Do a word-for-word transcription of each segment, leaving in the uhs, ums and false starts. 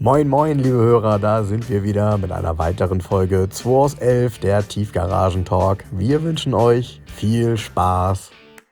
Moin moin liebe Hörer, da sind wir wieder mit einer weiteren Folge zwei aus elf, der Tiefgaragen-Talk. Wir wünschen euch viel Spaß.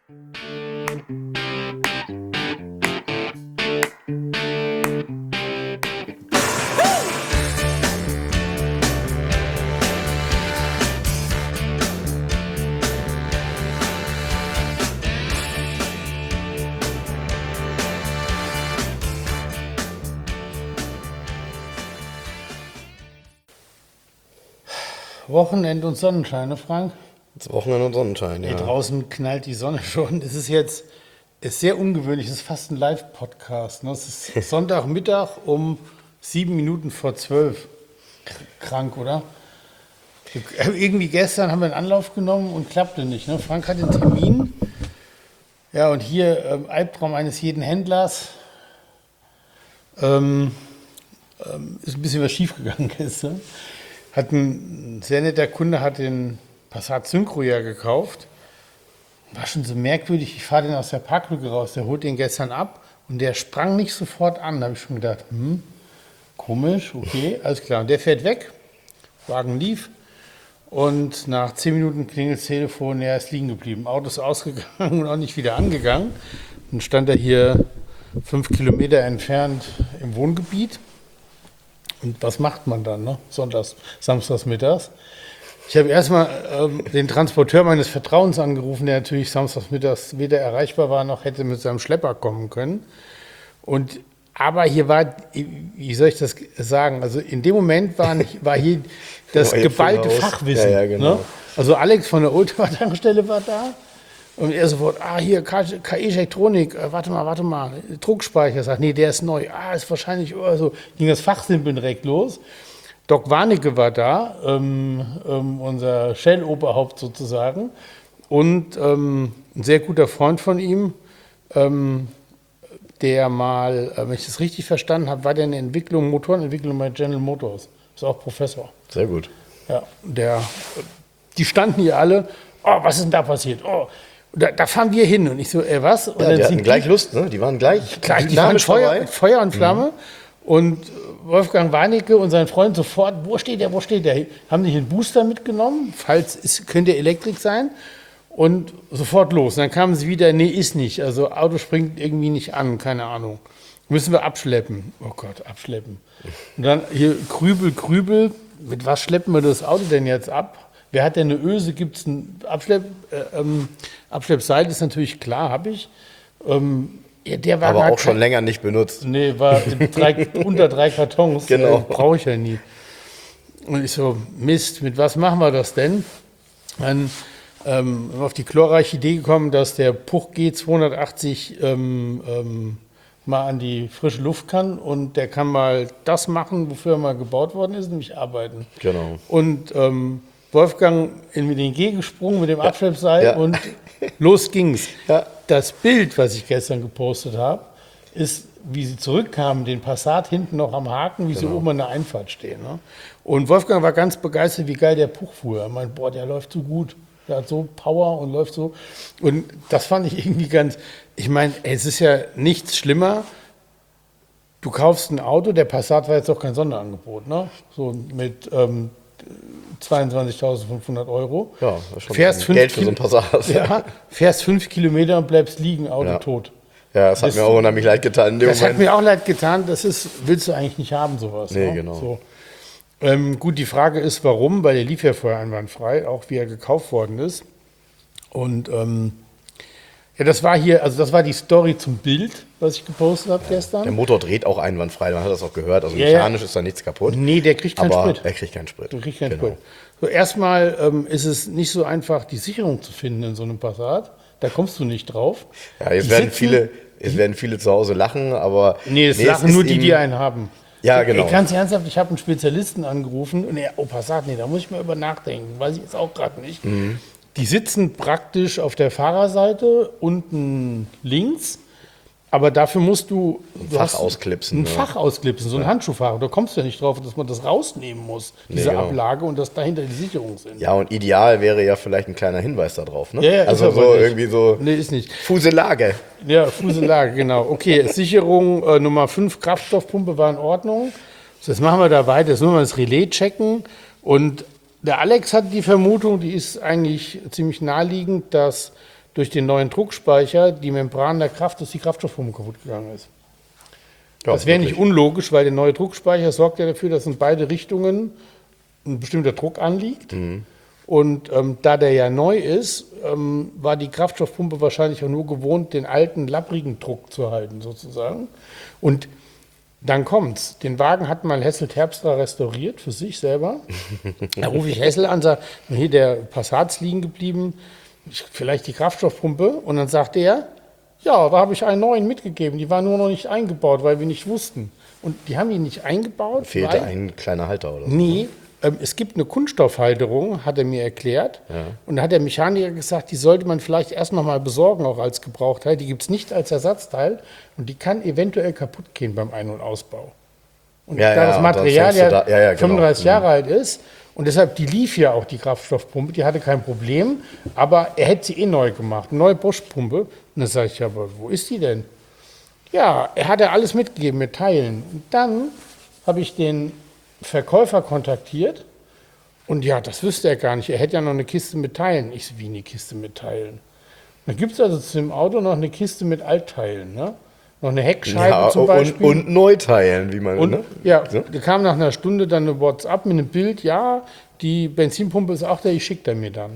Wochenend und Sonnenschein, ne Frank? Das Wochenende und Sonnenschein, ja. Hier draußen knallt die Sonne schon. Es ist jetzt ist sehr ungewöhnlich, es ist fast ein Live-Podcast. Ne? Es ist Sonntagmittag um sieben Minuten vor zwölf. Krank, oder? Irgendwie gestern haben wir einen Anlauf genommen und klappte nicht. Ne? Frank hat einen Termin. Ja, und hier ähm, Albtraum eines jeden Händlers. Ähm, ähm, ist ein bisschen was schiefgegangen gestern. Hat ein sehr netter Kunde hat den Passat Synchro ja gekauft. War schon so merkwürdig, ich fahre den aus der Parklücke raus, der holt den gestern ab und der sprang nicht sofort an. Da habe ich schon gedacht, hm, komisch, okay, alles klar. Und der fährt weg, Wagen lief und nach zehn Minuten klingelt das Telefon, er ist liegen geblieben. Auto ist ausgegangen und auch nicht wieder angegangen. Dann stand er hier fünf Kilometer entfernt im Wohngebiet. Und was macht man dann, ne? Sonntags, samstags mittags? Ich habe erstmal ähm, den Transporteur meines Vertrauens angerufen, der natürlich samstags mittags weder erreichbar war, noch hätte mit seinem Schlepper kommen können. Und, aber hier war, wie soll ich das sagen, also in dem Moment war, nicht, war hier das geballte Fachwissen. Ja, ja, genau. Ne? Also Alex von der Ultima-Tankstelle war da. Und er sofort, ah, hier, K I-Elektronik, äh, warte mal, warte mal, Druckspeicher, sagt, nee, der ist neu, ah, ist wahrscheinlich, oh, so, ging das Fachsimpeln direkt los. Doc Warnecke war da, ähm, ähm, unser Shell-Oberhaupt sozusagen, und ähm, ein sehr guter Freund von ihm, ähm, der mal, äh, wenn ich das richtig verstanden habe, war der in der Entwicklung, Motorenentwicklung bei General Motors, ist auch Professor. Sehr gut. Ja, der, die standen hier alle, oh, was ist denn da passiert, oh, Da, da fahren wir hin. Und ich so, äh, was? Und ja, dann die hatten sind gleich die, Lust, ne? Die waren gleich, gleich die waren Feuer, Feuer und Flamme. Mhm. Und Wolfgang Warnecke und sein Freund sofort, wo steht der, wo steht der? Haben sich einen Booster mitgenommen, falls es könnte Elektrik sein. Und sofort los. Und dann kamen sie wieder, nee, ist nicht. Also Auto springt irgendwie nicht an, keine Ahnung. Müssen wir abschleppen. Oh Gott, abschleppen. Und dann hier Krübel, Krübel. Mit was schleppen wir das Auto denn jetzt ab? Wer hat denn eine Öse? Gibt es ein Abschlepp, äh, ähm, Abschleppseil? Ist natürlich klar, habe ich. Ähm, ja, der war aber auch kein, schon länger nicht benutzt. Nee, war drei, unter drei Kartons. Genau. Äh, brauche ich ja nie. Und ich so, Mist, mit was machen wir das denn? Dann ähm, sind wir auf die glorreiche Idee gekommen, dass der Puch G zweihundertachtzig ähm, ähm, mal an die frische Luft kann und der kann mal das machen, wofür er mal gebaut worden ist, nämlich arbeiten. Genau. Und ähm, Wolfgang in den G gesprungen mit dem Abschleppseil ja. und los ging's. Ja. Das Bild, was ich gestern gepostet habe, ist, wie sie zurückkamen, den Passat hinten noch am Haken, wie genau. sie oben an der Einfahrt stehen. Ne? Und Wolfgang war ganz begeistert, wie geil der Puch fuhr. Er meinte, boah, der läuft so gut. Der hat so Power und läuft so. Und das fand ich irgendwie ganz, ich meine, es ist ja nichts schlimmer. Du kaufst ein Auto, der Passat war jetzt auch kein Sonderangebot, ne? So mit ähm, zweiundzwanzigtausendfünfhundert Euro. Ja, das ist schon fährst Geld für so ein Passat. Ja, fährst fünf Kilometer und bleibst liegen, Auto ja. tot. Ja, das hat das, mir auch unheimlich leid getan. In dem das Moment. hat mir auch leid getan. Das ist, willst du eigentlich nicht haben, sowas. Nee, ne? genau. So. Ähm, gut, die Frage ist, warum? Weil der lief ja vorher einwandfrei, auch wie er gekauft worden ist. Und ähm, ja, das war hier, also das war die Story zum Bild, was ich gepostet habe gestern. Der Motor dreht auch einwandfrei, man hat das auch gehört. Also ja, mechanisch ja. ist da nichts kaputt. Nee, der kriegt keinen aber Sprit. er kriegt keinen Sprit. Der kriegt keinen genau. Sprit. So, erstmal ähm, ist es nicht so einfach, die Sicherung zu finden in so einem Passat. Da kommst du nicht drauf. Ja, jetzt die werden sitzen, viele, jetzt werden viele zu Hause lachen, aber nee, es nee, lachen es nur ist die, eben, die einen haben. Ja, so, genau. Ey, ganz ernsthaft, ich habe einen Spezialisten angerufen und er, oh Passat, nee, da muss ich mal über nachdenken, weiß ich jetzt auch gerade nicht. Mhm. Die sitzen praktisch auf der Fahrerseite unten links, aber dafür musst du ein du Fach ausklipsen. Ein ne? Fach ausklipsen, so ein ja. Handschuhfahrer. Da kommst du ja nicht drauf, dass man das rausnehmen muss, diese nee, genau. Ablage, und dass dahinter die Sicherungen sind. Ja, und ideal wäre ja vielleicht ein kleiner Hinweis da drauf. Ne? Ja, ja, also so nicht. irgendwie so nee, ist nicht. Fuselage. Ja, Fuselage, genau. Okay, Sicherung äh, Nummer fünf, Kraftstoffpumpe war in Ordnung. So, jetzt machen wir da weiter. Jetzt müssen wir das Relais checken. Und der Alex hat die Vermutung, die ist eigentlich ziemlich naheliegend, dass durch den neuen Druckspeicher die Membran der Kraft, dass die Kraftstoffpumpe kaputt gegangen ist. Ja, das wäre nicht wirklich. unlogisch, weil der neue Druckspeicher sorgt ja dafür, dass in beide Richtungen ein bestimmter Druck anliegt. Mhm. Und ähm, da der ja neu ist, ähm, war die Kraftstoffpumpe wahrscheinlich auch nur gewohnt, den alten, lapprigen Druck zu halten, sozusagen. Und dann kommt's. Den Wagen hat mal Hessel Terpstra restauriert für sich selber. Da rufe ich Hessel an, sage, hier der Passat ist liegen geblieben, vielleicht die Kraftstoffpumpe. Und dann sagt er, ja, da habe ich einen neuen mitgegeben. Die war nur noch nicht eingebaut, weil wir nicht wussten. Und die haben die nicht eingebaut. Fehlte weil, ein kleiner Halter oder so. Nee, ähm, es gibt eine Kunststoffhalterung, hat er mir erklärt. Ja. Und da hat der Mechaniker gesagt, die sollte man vielleicht erst noch mal besorgen, auch als Gebrauchteil. Die gibt es nicht als Ersatzteil. Und die kann eventuell kaputt gehen beim Ein- und Ausbau. Und Ja, da ja, das und dann Material fängst du ja, da- ja, ja, genau. fünfunddreißig Mhm. Jahre alt ist, und deshalb, die lief ja auch, die Kraftstoffpumpe, die hatte kein Problem, aber er hätte sie eh neu gemacht, eine neue Bosch-Pumpe. Und dann sage ich, ja, aber wo ist die denn? Ja, er hat ja alles mitgegeben mit Teilen. Und dann habe ich den Verkäufer kontaktiert und ja, das wüsste er gar nicht. Er hätte ja noch eine Kiste mit Teilen. Ich so, wie eine Kiste mit Teilen? Dann gibt es also zu dem Auto noch eine Kiste mit Altteilen, ne? Noch eine Heckscheibe Ja, zum und, Beispiel. und Neuteilen, wie man, Und, ne? ja, So? da kam nach einer Stunde dann eine WhatsApp mit einem Bild, ja, die Benzinpumpe ist auch da, ich schicke er mir dann.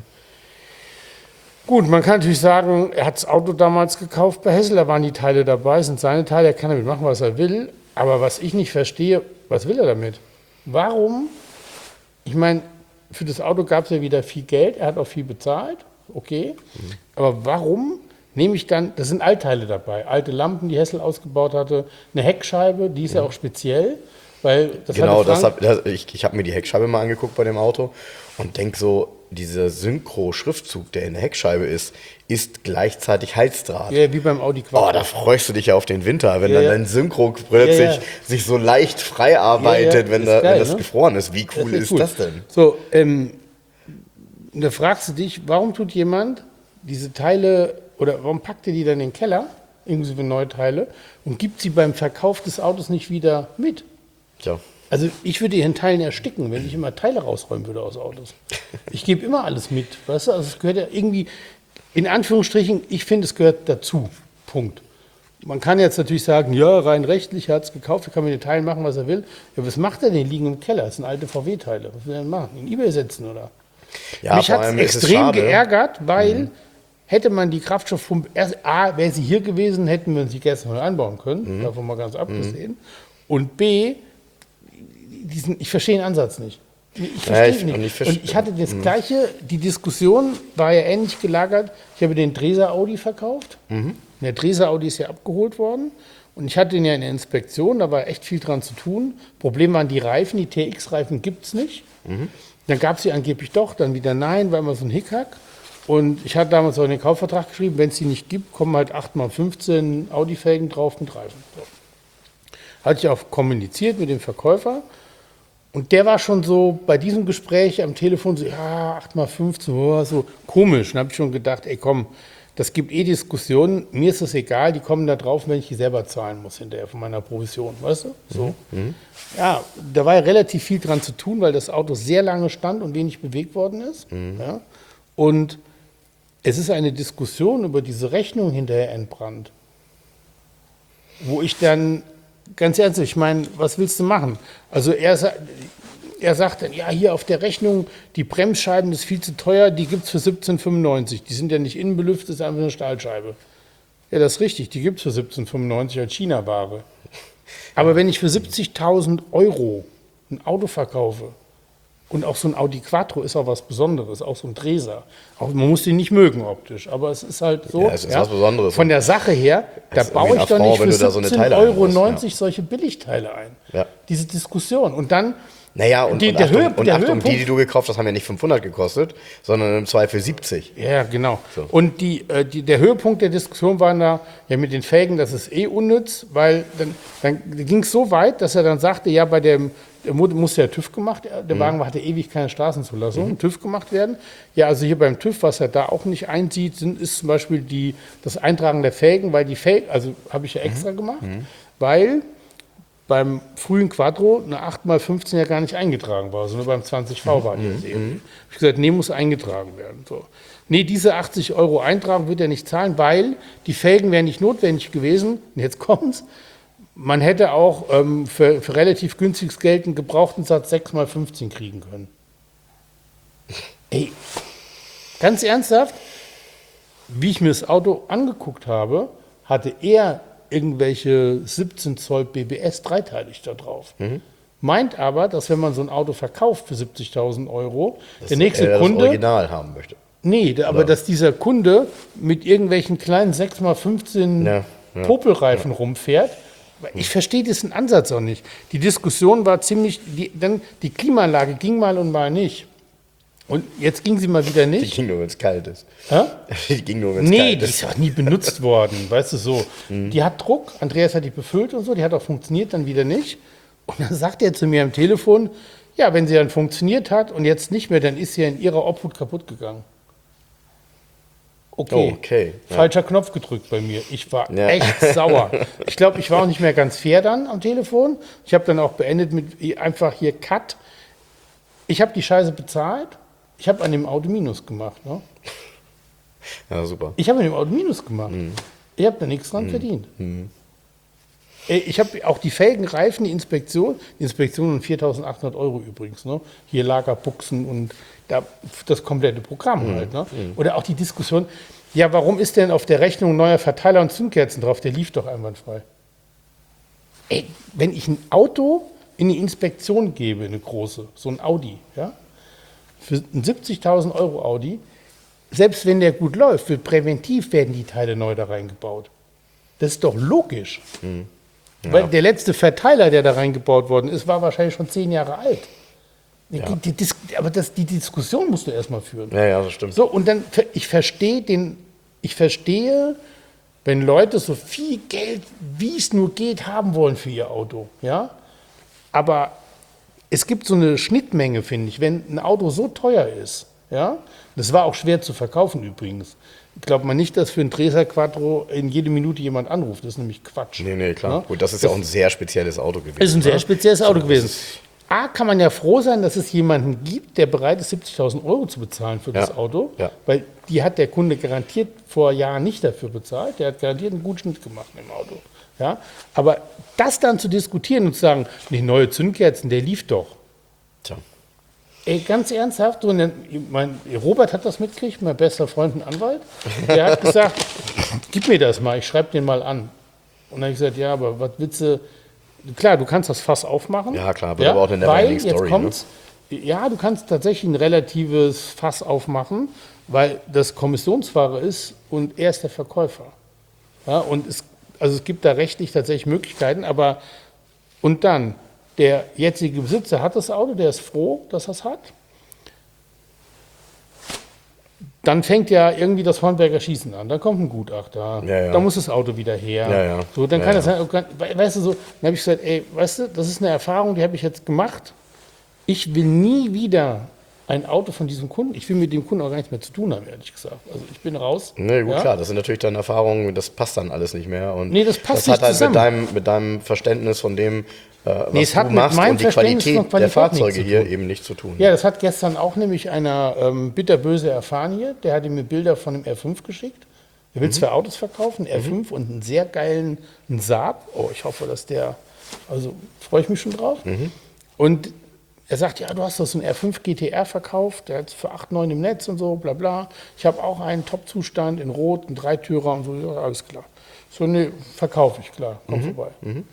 Gut, man kann natürlich sagen, er hat das Auto damals gekauft bei Hessel, da waren die Teile dabei, sind seine Teile, er kann damit machen, was er will. Aber was ich nicht verstehe, was will er damit? Warum? Ich meine, für das Auto gab es ja wieder viel Geld, er hat auch viel bezahlt, okay. Mhm. Aber warum nehme ich dann, da sind Altteile dabei, alte Lampen, die Hessel ausgebaut hatte, eine Heckscheibe, die ist ja, ja auch speziell, weil das Genau, hatte das Frank, hab, das, ich, ich habe mir die Heckscheibe mal angeguckt bei dem Auto und denke so, dieser Synchro-Schriftzug, der in der Heckscheibe ist, ist gleichzeitig Heizdraht. ja, wie beim Audi Quattro. Oh, da freust du dich ja auf den Winter, wenn Ja, dann ja. dein Synchro plötzlich Ja, ja. sich so leicht frei arbeitet, Ja, ja, wenn, ist da, geil, wenn das ne? gefroren ist. Wie cool Das ist cool. das denn? So, ähm, da fragst du dich, warum tut jemand diese Teile oder warum packt er die dann in den Keller, inklusive Neuteile, und gibt sie beim Verkauf des Autos nicht wieder mit? Tja. Also ich würde in Teilen ersticken, wenn ich immer Teile rausräumen würde aus Autos. Ich gebe immer alles mit, weißt du? Also es gehört ja irgendwie, in Anführungsstrichen, ich finde, es gehört dazu. Punkt. Man kann jetzt natürlich sagen, ja, rein rechtlich, er hat es gekauft, er kann mit den Teilen machen, was er will. Ja, was macht er denn? Die liegen im Keller, das sind alte V W-Teile. Was will er denn machen? In eBay setzen, oder? Ja, Mich vor hat es allem ist es extrem schade. geärgert, weil mhm. hätte man die Kraftstoffpumpe, erst A, wäre sie hier gewesen, hätten wir sie gestern mal einbauen können, mhm. davon mal ganz abgesehen. Mhm. Und B, diesen, ich verstehe den Ansatz nicht. Ich verstehe Ja, ich- ihn nicht. und ich verste- Und ich hatte das gleiche, die Diskussion war ja ähnlich gelagert. Ich habe den Dreser Audi verkauft. Der Dreser Audi ist ja abgeholt worden. Und ich hatte ihn ja in der Inspektion, da war echt viel dran zu tun. Problem waren die Reifen, die T X-Reifen gibt es nicht. Dann gab es sie angeblich doch, dann wieder nein, war immer so ein Hickhack. Und ich hatte damals auch in den Kaufvertrag geschrieben, wenn es die nicht gibt, kommen halt acht mal fünfzehn Audi-Felgen drauf mit Reifen. So. Hatte ich auch kommuniziert mit dem Verkäufer. Und der war schon so bei diesem Gespräch am Telefon so, ja, acht mal fünfzehn, oh, so komisch. Und habe ich schon gedacht, ey komm, das gibt eh Diskussionen, mir ist das egal, die kommen da drauf, wenn ich die selber zahlen muss hinterher von meiner Provision, weißt du? So. Mhm. Ja, da war ja relativ viel dran zu tun, weil das Auto sehr lange stand und wenig bewegt worden ist. Mhm. Ja. Und es ist eine Diskussion über diese Rechnung hinterher entbrannt, wo ich dann, ganz ernsthaft, ich meine, was willst du machen? Also er, sa- er sagt dann, ja, hier auf der Rechnung, die Bremsscheiben, das ist viel zu teuer, die gibt es für siebzehn fünfundneunzig. Die sind ja nicht innenbelüftet, das ist einfach eine Stahlscheibe. Ja, das ist richtig, die gibt es für siebzehn fünfundneunzig als China-Ware. Aber wenn ich für siebzigtausend Euro ein Auto verkaufe, und auch so ein Audi Quattro ist auch was Besonderes, auch so ein Dreser. Auch, man muss den nicht mögen optisch, aber es ist halt so. Ja, es ist was Besonderes. Von der Sache her, da ist baue irgendwie ich doch ein nicht Affront, wenn für du da so eine siebzehn Teile Euro einbaust, neunzig ja. solche Billigteile ein. Ja. Diese Diskussion. Und dann, Naja, und, Die- und, der Achtung, Höhe- und der Achtung, Höhepunkt- die, die du gekauft hast, haben ja nicht fünfhundert gekostet, sondern im Zweifel siebzig. ja, genau. So. Und die, äh, die, der Höhepunkt der Diskussion war da, ja, mit den Felgen, das ist eh unnütz, weil dann, dann ging es so weit, dass er dann sagte, ja, bei dem, der mu- musste ja TÜV gemacht, der Wagen hatte ewig keine Straßenzulassung, Mhm. TÜV gemacht werden. Ja, also hier beim TÜV, was er da auch nicht einsieht, sind, ist zum Beispiel die, das Eintragen der Felgen, weil die Felgen, also habe ich ja extra gemacht, weil beim frühen Quattro eine acht mal fünfzehn ja gar nicht eingetragen war, sondern beim zwanzig V war die mhm. Serie. Ich gesagt, nee, muss eingetragen werden. So. Nee, diese achtzig Euro Eintragung wird er nicht zahlen, weil die Felgen wären nicht notwendig gewesen. Und jetzt kommt's. Man hätte auch ähm, für, für relativ günstiges Geld einen gebrauchten Satz sechs mal fünfzehn kriegen können. Ey, ganz ernsthaft, wie ich mir das Auto angeguckt habe, hatte er irgendwelche siebzehn Zoll B B S dreiteilig da drauf. Mhm. Meint aber, dass wenn man so ein Auto verkauft für siebzigtausend Euro, dass der nächste er Kunde... das Original haben möchte. Nee, aber oder? Dass dieser Kunde mit irgendwelchen kleinen sechs mal fünfzehn ja, ja, Popelreifen ja. rumfährt. Ich verstehe diesen Ansatz auch nicht. Die Diskussion war ziemlich... Die, dann, die Klimaanlage ging mal und mal nicht. Und jetzt ging sie mal wieder nicht. Die ging nur, wenn es kalt ist. Hä? Die ging nur, wenn es nee, kalt ist. Nee, die ist auch nie benutzt worden, weißt du so. Mhm. Die hat Druck, Andreas hat die befüllt und so, die hat auch funktioniert, dann wieder nicht. Und dann sagt er zu mir am Telefon, ja, wenn sie dann funktioniert hat und jetzt nicht mehr, dann ist sie ja in ihrer Obhut kaputt gegangen. Okay, oh, okay. falscher ja. Knopf gedrückt bei mir. Ich war ja. echt sauer. Ich glaube, ich war auch nicht mehr ganz fair dann am Telefon. Ich habe dann auch beendet mit einfach hier Cut. Ich habe die Scheiße bezahlt. Ich habe an dem Auto Minus gemacht. Ne? Ja, super. Ich habe an dem Auto Minus gemacht. Mhm. Ich habe da nichts dran mhm. verdient. Mhm. Ich habe auch die Felgenreifen, die Inspektion, die Inspektion um viertausendachthundert Euro übrigens. Ne? Hier Lagerbuchsen und da, das komplette Programm mhm. halt. Ne? Mhm. Oder auch die Diskussion, ja, warum ist denn auf der Rechnung neuer Verteiler und Zündkerzen drauf? Der lief doch einwandfrei. Ey, wenn ich ein Auto in die Inspektion gebe, eine große, so ein Audi, ja, für einen siebzigtausend Euro Audi, selbst wenn der gut läuft, wird präventiv werden die Teile neu da reingebaut. Das ist doch logisch. Mhm. Ja. Weil der letzte Verteiler, der da reingebaut worden ist, war wahrscheinlich schon zehn Jahre alt. Ja. Die, die, die, aber das, die Diskussion musst du erstmal führen. Ja, ja, das stimmt. So, und dann, ich verstehe den, ich verstehe, wenn Leute so viel Geld, wie es nur geht, haben wollen für ihr Auto. Ja? Aber es gibt so eine Schnittmenge, finde ich, wenn ein Auto so teuer ist, ja, das war auch schwer zu verkaufen übrigens. Ich glaube mal nicht, dass für ein Dresser Quattro in jede Minute jemand anruft. Das ist nämlich Quatsch. Nee, nee, klar. Ja? Gut, das ist das ja auch ein sehr spezielles Auto gewesen. Das ist ein sehr oder? spezielles Auto gewesen. A, kann man ja froh sein, dass es jemanden gibt, der bereit ist, siebzigtausend Euro zu bezahlen für das ja. Auto. Ja. Weil die hat der Kunde garantiert vor Jahren nicht dafür bezahlt. Der hat garantiert einen guten Schnitt gemacht im Auto. Ja? Aber das dann zu diskutieren und zu sagen, die neue Zündkerzen, der lief doch. Tja. Ey, ganz ernsthaft, so eine, mein, Robert hat das mitgekriegt, mein bester Freund und Anwalt. Der hat gesagt, gib mir das mal, ich schreibe den mal an. Und dann habe ich gesagt, ja, aber was willst du, klar, du kannst das Fass aufmachen. Ja, klar, aber, ja, aber auch eine Neverending Story. Jetzt kommt's, ne? Ja, du kannst tatsächlich ein relatives Fass aufmachen, weil das Kommissionsfahrer ist und er ist der Verkäufer. Ja, und es, also es gibt da rechtlich tatsächlich Möglichkeiten, aber und dann, der jetzige Besitzer hat das Auto, der ist froh, dass er es hat. Dann fängt ja irgendwie das Hornberger Schießen an. Dann kommt ein Gutachter. Ja, ja. Dann muss das Auto wieder her. Ja, ja. So, dann ja, kann ja. das sein, weißt du so, dann habe ich gesagt, ey, weißt du, das ist eine Erfahrung, die habe ich jetzt gemacht. Ich will nie wieder ein Auto von diesem Kunden, ich will mit dem Kunden auch gar nichts mehr zu tun haben, ehrlich gesagt. Also ich bin raus. Nee, gut, ja? klar, das sind natürlich dann Erfahrungen, das passt dann alles nicht mehr. Und nee, das passt das hat nicht halt zusammen. mit deinem, mit deinem Verständnis von dem, äh, was nee, es du hat mit machst meinem und die Verständnis Qualität, von Qualität der Fahrzeuge nichts zu hier tun. eben nichts zu tun. Ja, das hat gestern auch nämlich einer ähm, bitterböse erfahren hier. Der hatte mir Bilder von dem R fünf geschickt. Er will mhm. zwei Autos verkaufen, R fünf mhm. und einen sehr geilen einen Saab. Oh, ich hoffe, dass der, also freue ich mich schon drauf. Mhm. Und er sagt, ja, du hast doch so einen R fünf G T R verkauft, der hat für acht neun im Netz und so, bla bla. Ich habe auch einen Top-Zustand in Rot, einen Dreitürer und so, ja, alles klar. So, ne, verkaufe ich, klar, komm mhm. vorbei. Mhm.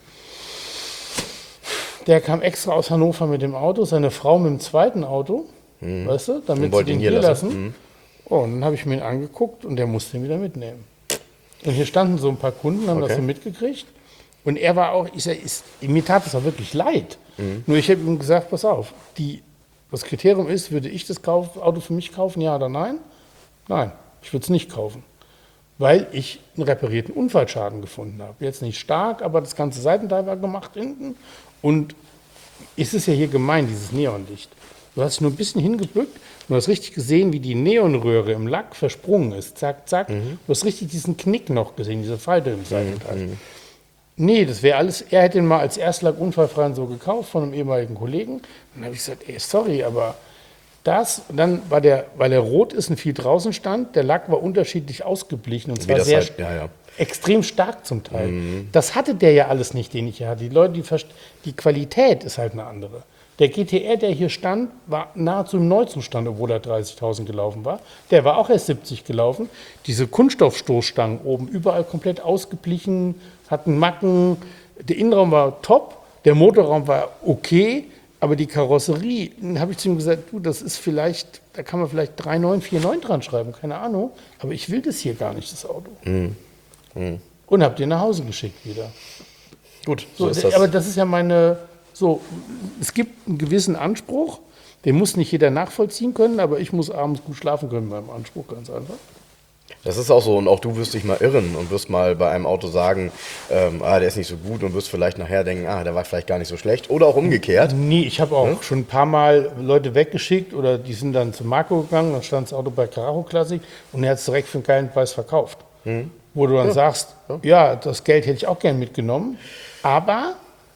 Der kam extra aus Hannover mit dem Auto, seine Frau mit dem zweiten Auto, mhm. weißt du, damit sie den hier lassen. lassen. Mhm. Oh, und dann habe ich mir ihn angeguckt und der musste ihn wieder mitnehmen. Und hier standen so ein paar Kunden, haben okay. das so mitgekriegt. Und er war auch, ich sag, ist, mir tat es auch wirklich leid. Mhm. Nur ich habe ihm gesagt, pass auf, die, das Kriterium ist, würde ich das Kauf, Auto für mich kaufen, ja oder nein? Nein, ich würde es nicht kaufen. Weil ich einen reparierten Unfallschaden gefunden habe. Jetzt nicht stark, aber das ganze Seitenteil war gemacht hinten. Und es ist ja hier gemein, dieses Neonlicht. Du hast nur ein bisschen hingebückt und du hast richtig gesehen, wie die Neonröhre im Lack versprungen ist. Zack, zack. Mhm. Du hast richtig diesen Knick noch gesehen, diese Falte im Seitenteil. Mhm. Nee, das wäre alles, er hätte ihn mal als Erstlack unfallfrei so gekauft von einem ehemaligen Kollegen. Dann habe ich gesagt, ey, sorry, aber das, und dann war der, weil er rot ist und viel draußen stand, der Lack war unterschiedlich ausgeblichen und Wie zwar das sehr halt, ja, ja. extrem stark zum Teil. Das hatte der ja alles nicht, den ich hier hatte. Die Leute, die, verst- die Qualität ist halt eine andere. Der G T R, der hier stand, war nahezu im Neuzustand, obwohl er dreißigtausend gelaufen war. Der war auch erst siebzig gelaufen. Diese Kunststoffstoßstangen oben überall komplett ausgeblichen, hatten Macken. Der Innenraum war top, der Motorraum war okay, aber die Karosserie, dann habe ich zu ihm gesagt, du, das ist vielleicht, da kann man vielleicht drei neun vier neun dran schreiben, keine Ahnung, aber ich will das hier gar nicht, das Auto. Mhm. Mhm. Und habe den nach Hause geschickt wieder. Gut, so, So, ist das. Aber das ist ja meine, so, es gibt einen gewissen Anspruch, den muss nicht jeder nachvollziehen können, aber ich muss abends gut schlafen können beim Anspruch, ganz einfach. Das ist auch so, und auch du wirst dich mal irren und wirst mal bei einem Auto sagen, ähm, ah, der ist nicht so gut, und wirst vielleicht nachher denken, ah, der war vielleicht gar nicht so schlecht. Oder auch umgekehrt. Nee, ich habe auch hm? schon ein paar Mal Leute weggeschickt oder die sind dann zu Marco gegangen, dann stand das Auto bei Carajo Classic und er hat es direkt für einen geilen Preis verkauft. Hm. Wo du dann ja. sagst, ja. ja, das Geld hätte ich auch gern mitgenommen, aber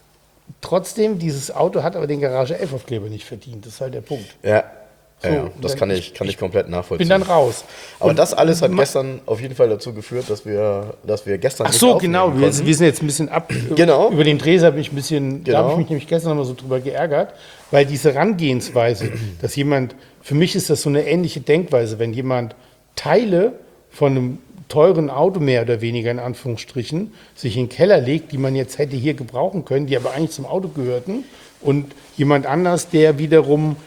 trotzdem, dieses Auto hat aber den Garage elf Aufkleber nicht verdient, das ist halt der Punkt. Ja. So, ja, das kann ich, kann ich komplett nachvollziehen. Bin dann raus. Aber und das alles hat gestern auf jeden Fall dazu geführt, dass wir, dass wir gestern Ach so, genau. Wir, wir sind jetzt ein bisschen ab. Genau. Über den Dresel bin ich ein bisschen. Genau. Da habe ich mich nämlich gestern nochmal so drüber geärgert, weil diese Herangehensweise, dass jemand, für mich ist das so eine ähnliche Denkweise, wenn jemand Teile von einem teuren Auto mehr oder weniger in Anführungsstrichen sich in den Keller legt, die man jetzt hätte hier gebrauchen können, die aber eigentlich zum Auto gehörten, und jemand anders, der wiederum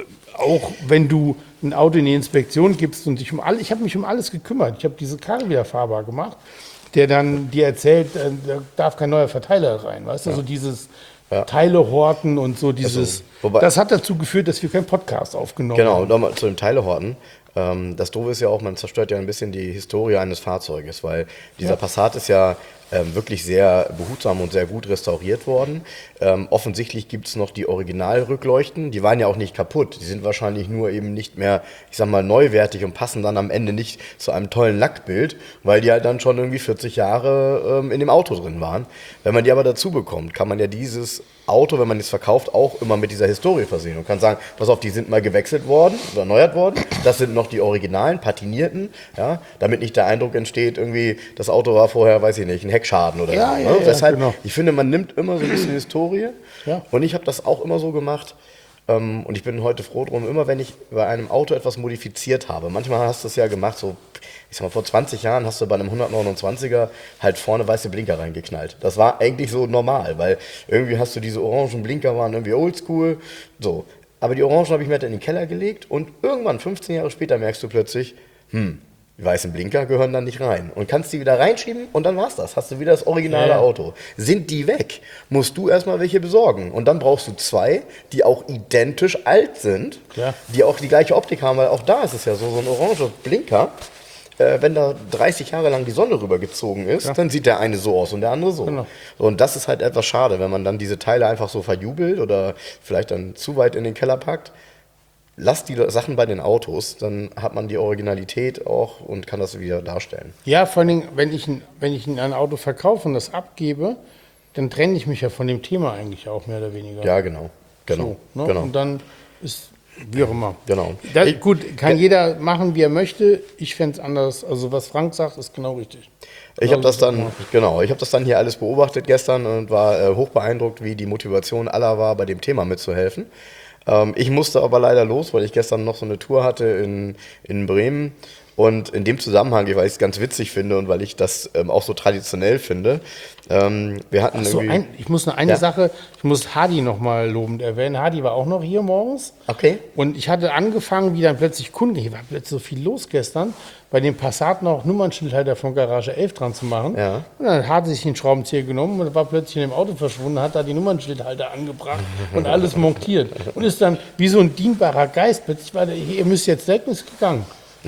auch wenn du ein Auto in die Inspektion gibst und dich um alles, ich habe mich um alles gekümmert. Ich habe diese Karre wieder fahrbar gemacht, der dann dir erzählt, äh, da darf kein neuer Verteiler rein, weißt du, ja. so dieses ja. Teile horten und so dieses. Also, wobei, das hat dazu geführt, dass wir keinen Podcast aufgenommen genau, haben. Genau, nochmal zu dem Teile horten. Ähm, das Doofe ist ja auch, man zerstört ja ein bisschen die Historie eines Fahrzeuges, weil dieser ja. Passat ist ja Ähm, wirklich sehr behutsam und sehr gut restauriert worden. Ähm, offensichtlich gibt es noch die Originalrückleuchten, die waren ja auch nicht kaputt, die sind wahrscheinlich nur eben nicht mehr, ich sag mal, neuwertig und passen dann am Ende nicht zu einem tollen Lackbild, weil die halt dann schon irgendwie vierzig Jahre ähm, in dem Auto drin waren. Wenn man die aber dazu bekommt, kann man ja dieses Auto, wenn man es verkauft, auch immer mit dieser Historie versehen und kann sagen, pass auf, die sind mal gewechselt worden oder erneuert worden, das sind noch die originalen, patinierten, ja, damit nicht der Eindruck entsteht, irgendwie, das Auto war vorher, weiß ich nicht, ein Heckschaden oder ja, so. Ja, ne? ja, Deshalb, genau. ich finde, man nimmt immer so ein bisschen Historie ja. und ich habe das auch immer so gemacht. Ähm, und ich bin heute froh drum, immer wenn ich bei einem Auto etwas modifiziert habe, manchmal hast du es ja gemacht, so ich sag mal, vor zwanzig Jahren hast du bei einem hundertneunundzwanziger halt vorne weiße Blinker reingeknallt. Das war eigentlich so normal, weil irgendwie hast du diese orangen Blinker, waren irgendwie oldschool, so. Aber die Orangen habe ich mir halt in den Keller gelegt und irgendwann, fünfzehn Jahre später, merkst du plötzlich, hm, die weißen Blinker gehören dann nicht rein. Und kannst die wieder reinschieben und dann war's das. Hast du wieder das originale ja. Auto. Sind die weg, musst du erstmal welche besorgen. Und dann brauchst du zwei, die auch identisch alt sind, ja. die auch die gleiche Optik haben, weil auch da ist es ja so, so ein oranger Blinker. Äh, wenn da dreißig Jahre lang die Sonne rübergezogen ist, ja. dann sieht der eine so aus und der andere so. Genau. Und das ist halt etwas schade, wenn man dann diese Teile einfach so verjubelt oder vielleicht dann zu weit in den Keller packt. Lass die Sachen bei den Autos, dann hat man die Originalität auch und kann das wieder darstellen. Ja, vor allem, wenn ich, ein, wenn ich ein Auto verkaufe und das abgebe, dann trenne ich mich ja von dem Thema eigentlich auch mehr oder weniger. Ja, genau. genau, so, ne? genau. Und dann ist, wie auch immer. Genau. Das, gut, kann ja. jeder machen, wie er möchte. Ich fände es anders. Also was Frank sagt, ist genau richtig. Ich habe das dann, genau, ich habe das dann hier alles beobachtet gestern und war äh, hoch beeindruckt, wie die Motivation aller war, bei dem Thema mitzuhelfen. Ähm, ich musste aber leider los, weil ich gestern noch so eine Tour hatte in, in Bremen. Und in dem Zusammenhang, weil ich es ganz witzig finde und weil ich das ähm, auch so traditionell finde, ähm, wir hatten Ach so, irgendwie... Ein, ich muss noch eine ja. Sache, ich muss Hadi noch mal lobend erwähnen. Hadi war auch noch hier morgens. Okay. Und ich hatte angefangen, wie dann plötzlich Kunde, hier war plötzlich so viel los gestern, bei dem Passat noch Nummernschildhalter von Garage elf dran zu machen. Ja. Und dann hat er sich den Schraubenzieher genommen und war plötzlich in dem Auto verschwunden, hat da die Nummernschildhalter angebracht und alles montiert. Und ist dann wie so ein dienbarer Geist. Plötzlich war der, ihr müsst jetzt weg, und ist gegangen.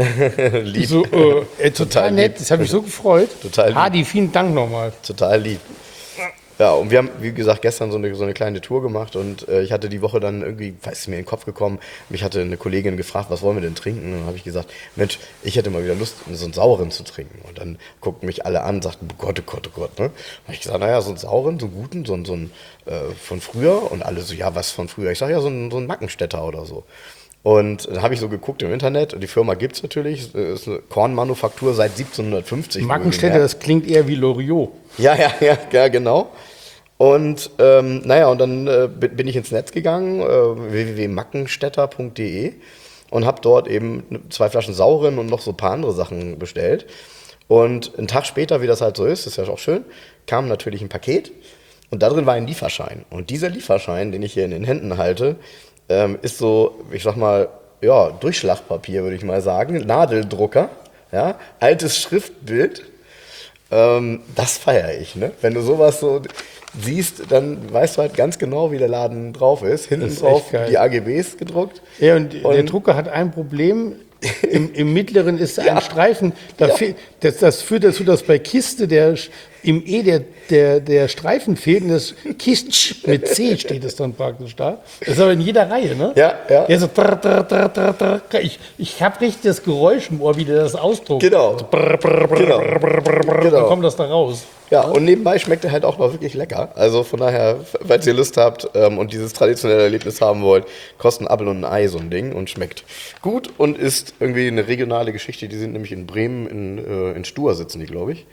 lieb. So, äh, äh, total, total nett, lieb. Das hat mich so gefreut. Total lieb. Hadi, vielen Dank nochmal. Total lieb. Ja, und wir haben, wie gesagt, gestern so eine, so eine kleine Tour gemacht und äh, ich hatte die Woche dann irgendwie, weiß ich, mir in den Kopf gekommen, mich hatte eine Kollegin gefragt, was wollen wir denn trinken? Und dann habe ich gesagt, Mensch, ich hätte mal wieder Lust, so einen sauren zu trinken. Und dann guckten mich alle an und sagten, oh Gott, oh Gott, oh Gott. Ne? Dann habe ich gesagt, naja, so einen sauren, so einen guten, so einen, so einen äh, von früher. Und alle so, ja, was von früher? Ich sage, ja, so einen, so einen Mackenstädter oder so. Und dann habe ich so geguckt im Internet, und die Firma gibt es natürlich, ist eine Kornmanufaktur seit siebzehnhundertfünfzig. Mackenstädter, das klingt eher wie Loriot. Ja, ja, ja, ja, genau. Und ähm, naja, und dann äh, bin ich ins Netz gegangen, äh, w w w punkt mackenstädter punkt d e, und habe dort eben zwei Flaschen Sauren und noch so ein paar andere Sachen bestellt. Und einen Tag später, wie das halt so ist, ist ja auch schön, kam natürlich ein Paket und da drin war ein Lieferschein. Und dieser Lieferschein, den ich hier in den Händen halte, ähm, ist so, ich sag mal, ja, Durchschlagpapier, würde ich mal sagen, Nadeldrucker, ja, altes Schriftbild. Ähm, das feiere ich, ne? Wenn du sowas so siehst, dann weißt du halt ganz genau, wie der Laden drauf ist. Hinten ist drauf geil. die A G Bs gedruckt. Ja, und, Und- der Drucker hat ein Problem. Im, im mittleren ist ein Ja. Streifen. Da Ja. fehl- das, das führt dazu, dass bei Kiste der, Sch- im E der, der, der Streifen fehlt. Und das Kist mit C steht es dann praktisch da. Das ist aber in jeder Reihe, ne? Ja, ja. Ja, so trrr, trrr, trrr, trrr, trrr. Ich, ich habe richtig das Geräusch im Ohr, wie der das ausdruckt. Genau. So brr, brr, brr, Genau. brr, brr, brr, brr, Genau. Dann kommt das da raus. Ja, und nebenbei schmeckt er halt auch noch wirklich lecker. Also von daher, falls ihr Lust habt ähm, und dieses traditionelle Erlebnis haben wollt, kostet ein Apfel und ein Ei so ein Ding und schmeckt gut und ist irgendwie eine regionale Geschichte. Die sind nämlich in Bremen, in, äh, in Stur sitzen die, glaube ich.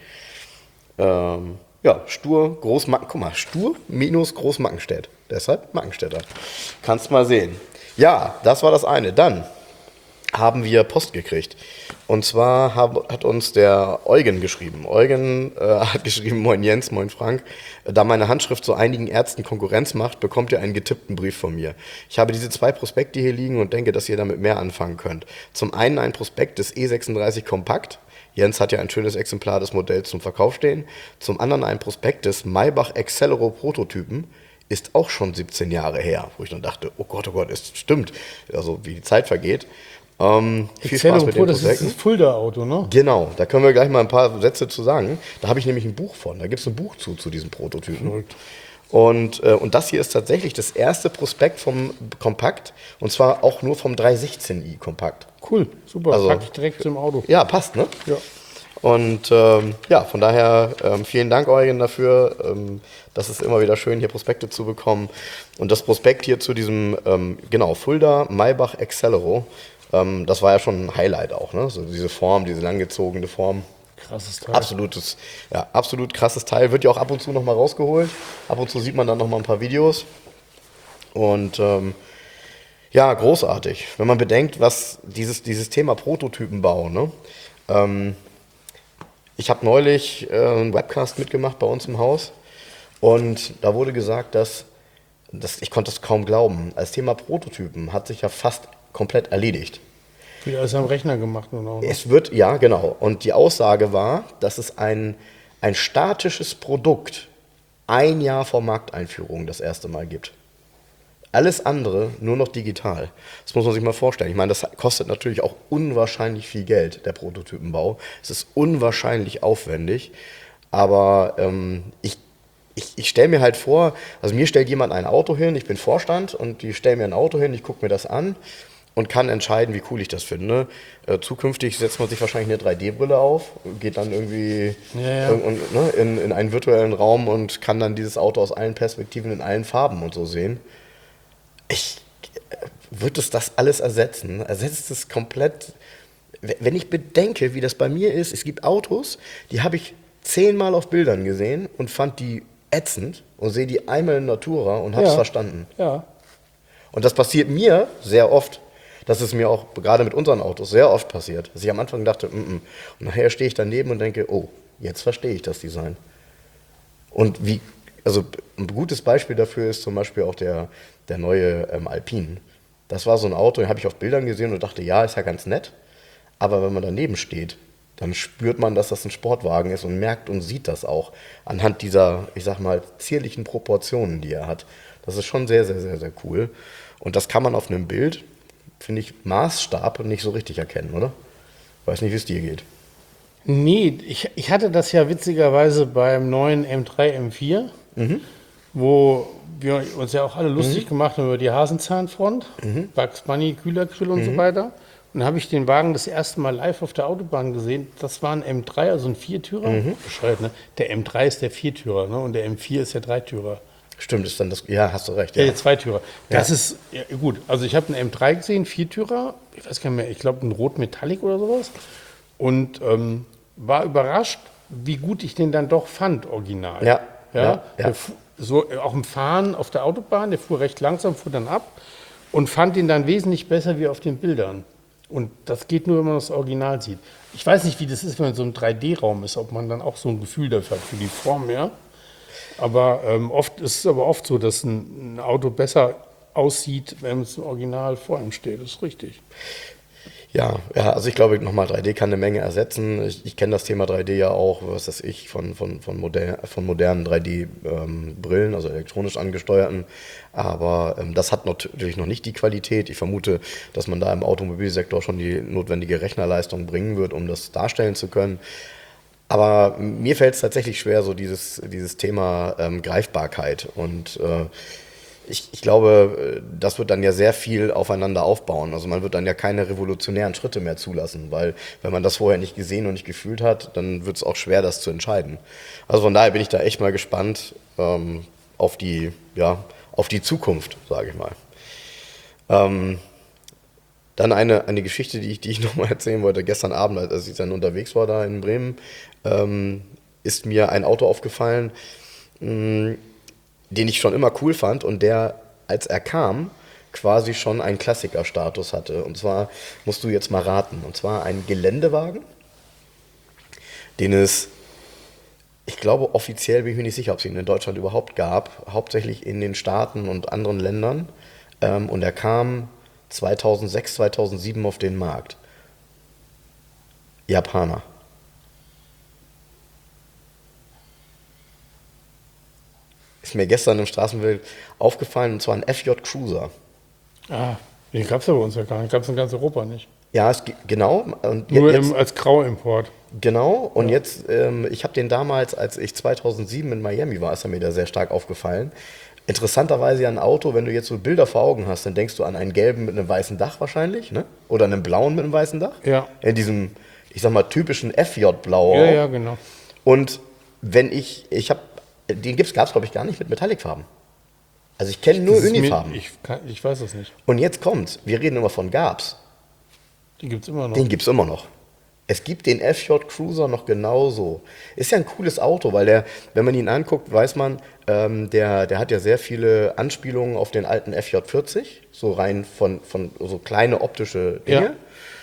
Ähm, ja, Stur, Großmacken, guck mal, Stur minus Großmackenstedt. Deshalb Mackenstädter. Kannst mal sehen. Ja, das war das eine. Dann haben wir Post gekriegt. Und zwar hab, hat uns der Eugen geschrieben. Eugen äh, hat geschrieben, moin Jens, moin Frank. Da meine Handschrift so einigen Ärzten Konkurrenz macht, bekommt ihr einen getippten Brief von mir. Ich habe diese zwei Prospekte hier liegen und denke, dass ihr damit mehr anfangen könnt. Zum einen ein Prospekt des E sechsunddreißig Kompakt. Jens hat ja ein schönes Exemplar des Modells zum Verkauf stehen. Zum anderen ein Prospekt des Maybach Accelero Prototypen. Ist auch schon siebzehn Jahre her, wo ich dann dachte, oh Gott, oh Gott, es stimmt, also wie die Zeit vergeht. Ähm, viel Spaß mit dem Das ist das Prospekten. Fulda-Auto, ne? Genau, da können wir gleich mal ein paar Sätze zu sagen. Da habe ich nämlich ein Buch von, da gibt es ein Buch zu, zu diesem Prototypen. Und, äh, und das hier ist tatsächlich das erste Prospekt vom Kompakt, und zwar auch nur vom dreihundertsechzehn i Kompakt. Cool, super. Also- Pack ich direkt zum Auto. Ja, passt, ne? Ja. Und ähm, ja, von daher ähm, vielen Dank, Eugen, dafür. Ähm, das ist immer wieder schön, hier Prospekte zu bekommen. Und das Prospekt hier zu diesem, ähm, genau, Fulda Maybach Accelero, ähm, das war ja schon ein Highlight auch, ne? So diese Form, diese langgezogene Form. Krasses Teil. Absolutes, ja, absolut krasses Teil. Wird ja auch ab und zu nochmal rausgeholt. Ab und zu sieht man dann nochmal ein paar Videos. Und ähm, ja, großartig. Wenn man bedenkt, was dieses, dieses Thema Prototypenbau, ne? Ähm, ich habe neulich äh, einen Webcast mitgemacht bei uns im Haus und da wurde gesagt, dass, dass ich konnte es kaum glauben, das Thema Prototypen hat sich ja fast komplett erledigt. Wieder alles am Rechner gemacht und auch. Ne? Es wird, ja genau, und die Aussage war, dass es ein, ein statisches Produkt ein Jahr vor Markteinführung das erste Mal gibt. Alles andere nur noch digital. Das muss man sich mal vorstellen. Ich meine, das kostet natürlich auch unwahrscheinlich viel Geld, der Prototypenbau. Es ist unwahrscheinlich aufwendig. Aber ähm, ich, ich, ich stelle mir halt vor, also mir stellt jemand ein Auto hin, ich bin Vorstand und die stellen mir ein Auto hin, ich gucke mir das an und kann entscheiden, wie cool ich das finde. Äh, zukünftig setzt man sich wahrscheinlich eine drei D Brille auf, geht dann irgendwie Ja, ja. irg- und, ne, in, in einen virtuellen Raum und kann dann dieses Auto aus allen Perspektiven, in allen Farben und so sehen. Ich, wird es das alles ersetzen? Ersetzt es komplett? Wenn ich bedenke, wie das bei mir ist, es gibt Autos, die habe ich zehnmal auf Bildern gesehen und fand die ätzend und sehe die einmal in Natura und habe es Ja. verstanden. Ja. Und das passiert mir sehr oft. Das ist mir auch gerade mit unseren Autos sehr oft passiert, dass ich am Anfang dachte, mm -mm. Und nachher stehe ich daneben und denke, oh, jetzt verstehe ich das Design. Und wie, also ein gutes Beispiel dafür ist zum Beispiel auch der, der neue ähm, Alpine. Das war so ein Auto, den habe ich auf Bildern gesehen und dachte, ja, ist ja ganz nett. Aber wenn man daneben steht, dann spürt man, dass das ein Sportwagen ist und merkt und sieht das auch anhand dieser, ich sag mal, zierlichen Proportionen, die er hat. Das ist schon sehr, sehr, sehr, sehr cool. Und das kann man auf einem Bild, finde ich, Maßstab nicht so richtig erkennen, oder? Weiß nicht, wie es dir geht. Nee, ich, ich hatte das ja witzigerweise beim neuen M drei, M vier. mhm. wo wir uns ja auch alle lustig mhm. gemacht haben über die Hasenzahnfront, mhm. Bugs Bunny, Kühlergrill und mhm. so weiter. Und dann habe ich den Wagen das erste Mal live auf der Autobahn gesehen. Das war ein M drei, also ein Viertürer. Mhm. Bescheuert, ne? Der M drei ist der Viertürer, ne? Und der M vier ist der Dreitürer. Stimmt, ist dann das. Ja, hast du recht. Ja, ja der Zweitürer. Das ja. ist ja, gut. Also ich habe einen M drei gesehen, Viertürer. Ich weiß gar nicht mehr. Ich glaube ein Rot Metallic oder sowas. Und ähm, war überrascht, wie gut ich den dann doch fand, original. Ja. Ja. ja, ja. So auch im Fahren auf der Autobahn. Der fuhr recht langsam, fuhr dann ab und fand ihn dann wesentlich besser wie auf den Bildern. Und das geht nur, wenn man das Original sieht. Ich weiß nicht, wie das ist, wenn man so ein drei D-Raum ist, ob man dann auch so ein Gefühl dafür hat, für die Form, ja. Aber ähm, oft ist es aber oft so, dass ein, ein Auto besser aussieht, wenn es im Original vor ihm steht. Das ist richtig. Ja, ja, also ich glaube, nochmal drei D kann eine Menge ersetzen. Ich, ich kenne das Thema drei D ja auch, was weiß ich, von, von, von, moder von modernen drei D-Brillen, ähm, also elektronisch angesteuerten. Aber ähm, das hat natürlich noch nicht die Qualität. Ich vermute, dass man da im Automobilsektor schon die notwendige Rechnerleistung bringen wird, um das darstellen zu können. Aber mir fällt es tatsächlich schwer, so dieses, dieses Thema ähm, Greifbarkeit. Und äh, Ich, ich glaube, das wird dann ja sehr viel aufeinander aufbauen. Also man wird dann ja keine revolutionären Schritte mehr zulassen, weil wenn man das vorher nicht gesehen und nicht gefühlt hat, dann wird es auch schwer, das zu entscheiden. Also von daher bin ich da echt mal gespannt ähm, auf die, ja, auf die Zukunft, sage ich mal. Ähm, dann eine, eine Geschichte, die ich, die ich nochmal erzählen wollte. Gestern Abend, als ich dann unterwegs war da in Bremen, ähm, ist mir ein Auto aufgefallen, mh, den ich schon immer cool fand und der, als er kam, quasi schon einen Klassikerstatus hatte. Und zwar musst du jetzt mal raten. Und zwar ein Geländewagen, den es, ich glaube offiziell, bin ich mir nicht sicher, ob es ihn in Deutschland überhaupt gab, hauptsächlich in den Staaten und anderen Ländern. Ähm, und er kam zweitausendsechs, zweitausendsieben auf den Markt. Japaner. Ist mir gestern im Straßenbild aufgefallen, und zwar ein F J Cruiser. Ah, den gab es ja bei uns ja gar nicht. Gab es in ganz Europa nicht. Ja, es, genau. Und Nur jetzt, im, als Grauimport. Genau, und ja. jetzt, ähm, ich habe den damals, als ich zweitausendsieben in Miami war, ist er mir da sehr stark aufgefallen. Interessanterweise ein Auto, wenn du jetzt so Bilder vor Augen hast, dann denkst du an einen gelben mit einem weißen Dach wahrscheinlich, ne? Oder einen blauen mit einem weißen Dach. Ja. In diesem, ich sag mal, typischen F J-Blau. Ja, ja, genau. Und wenn ich, ich habe, den gab es, glaube ich, gar nicht mit Metallic-Farben. Also ich kenne nur Unifarben. Ich, ich weiß das nicht. Und jetzt kommt's, wir reden immer von gab's. Den gibt es immer noch. Den gibt es immer noch. Es gibt den F J Cruiser noch genauso. Ist ja ein cooles Auto, weil der, wenn man ihn anguckt, weiß man, ähm, der, der hat ja sehr viele Anspielungen auf den alten F J vierzig, so rein von, von so kleine optische Dinge. Ja.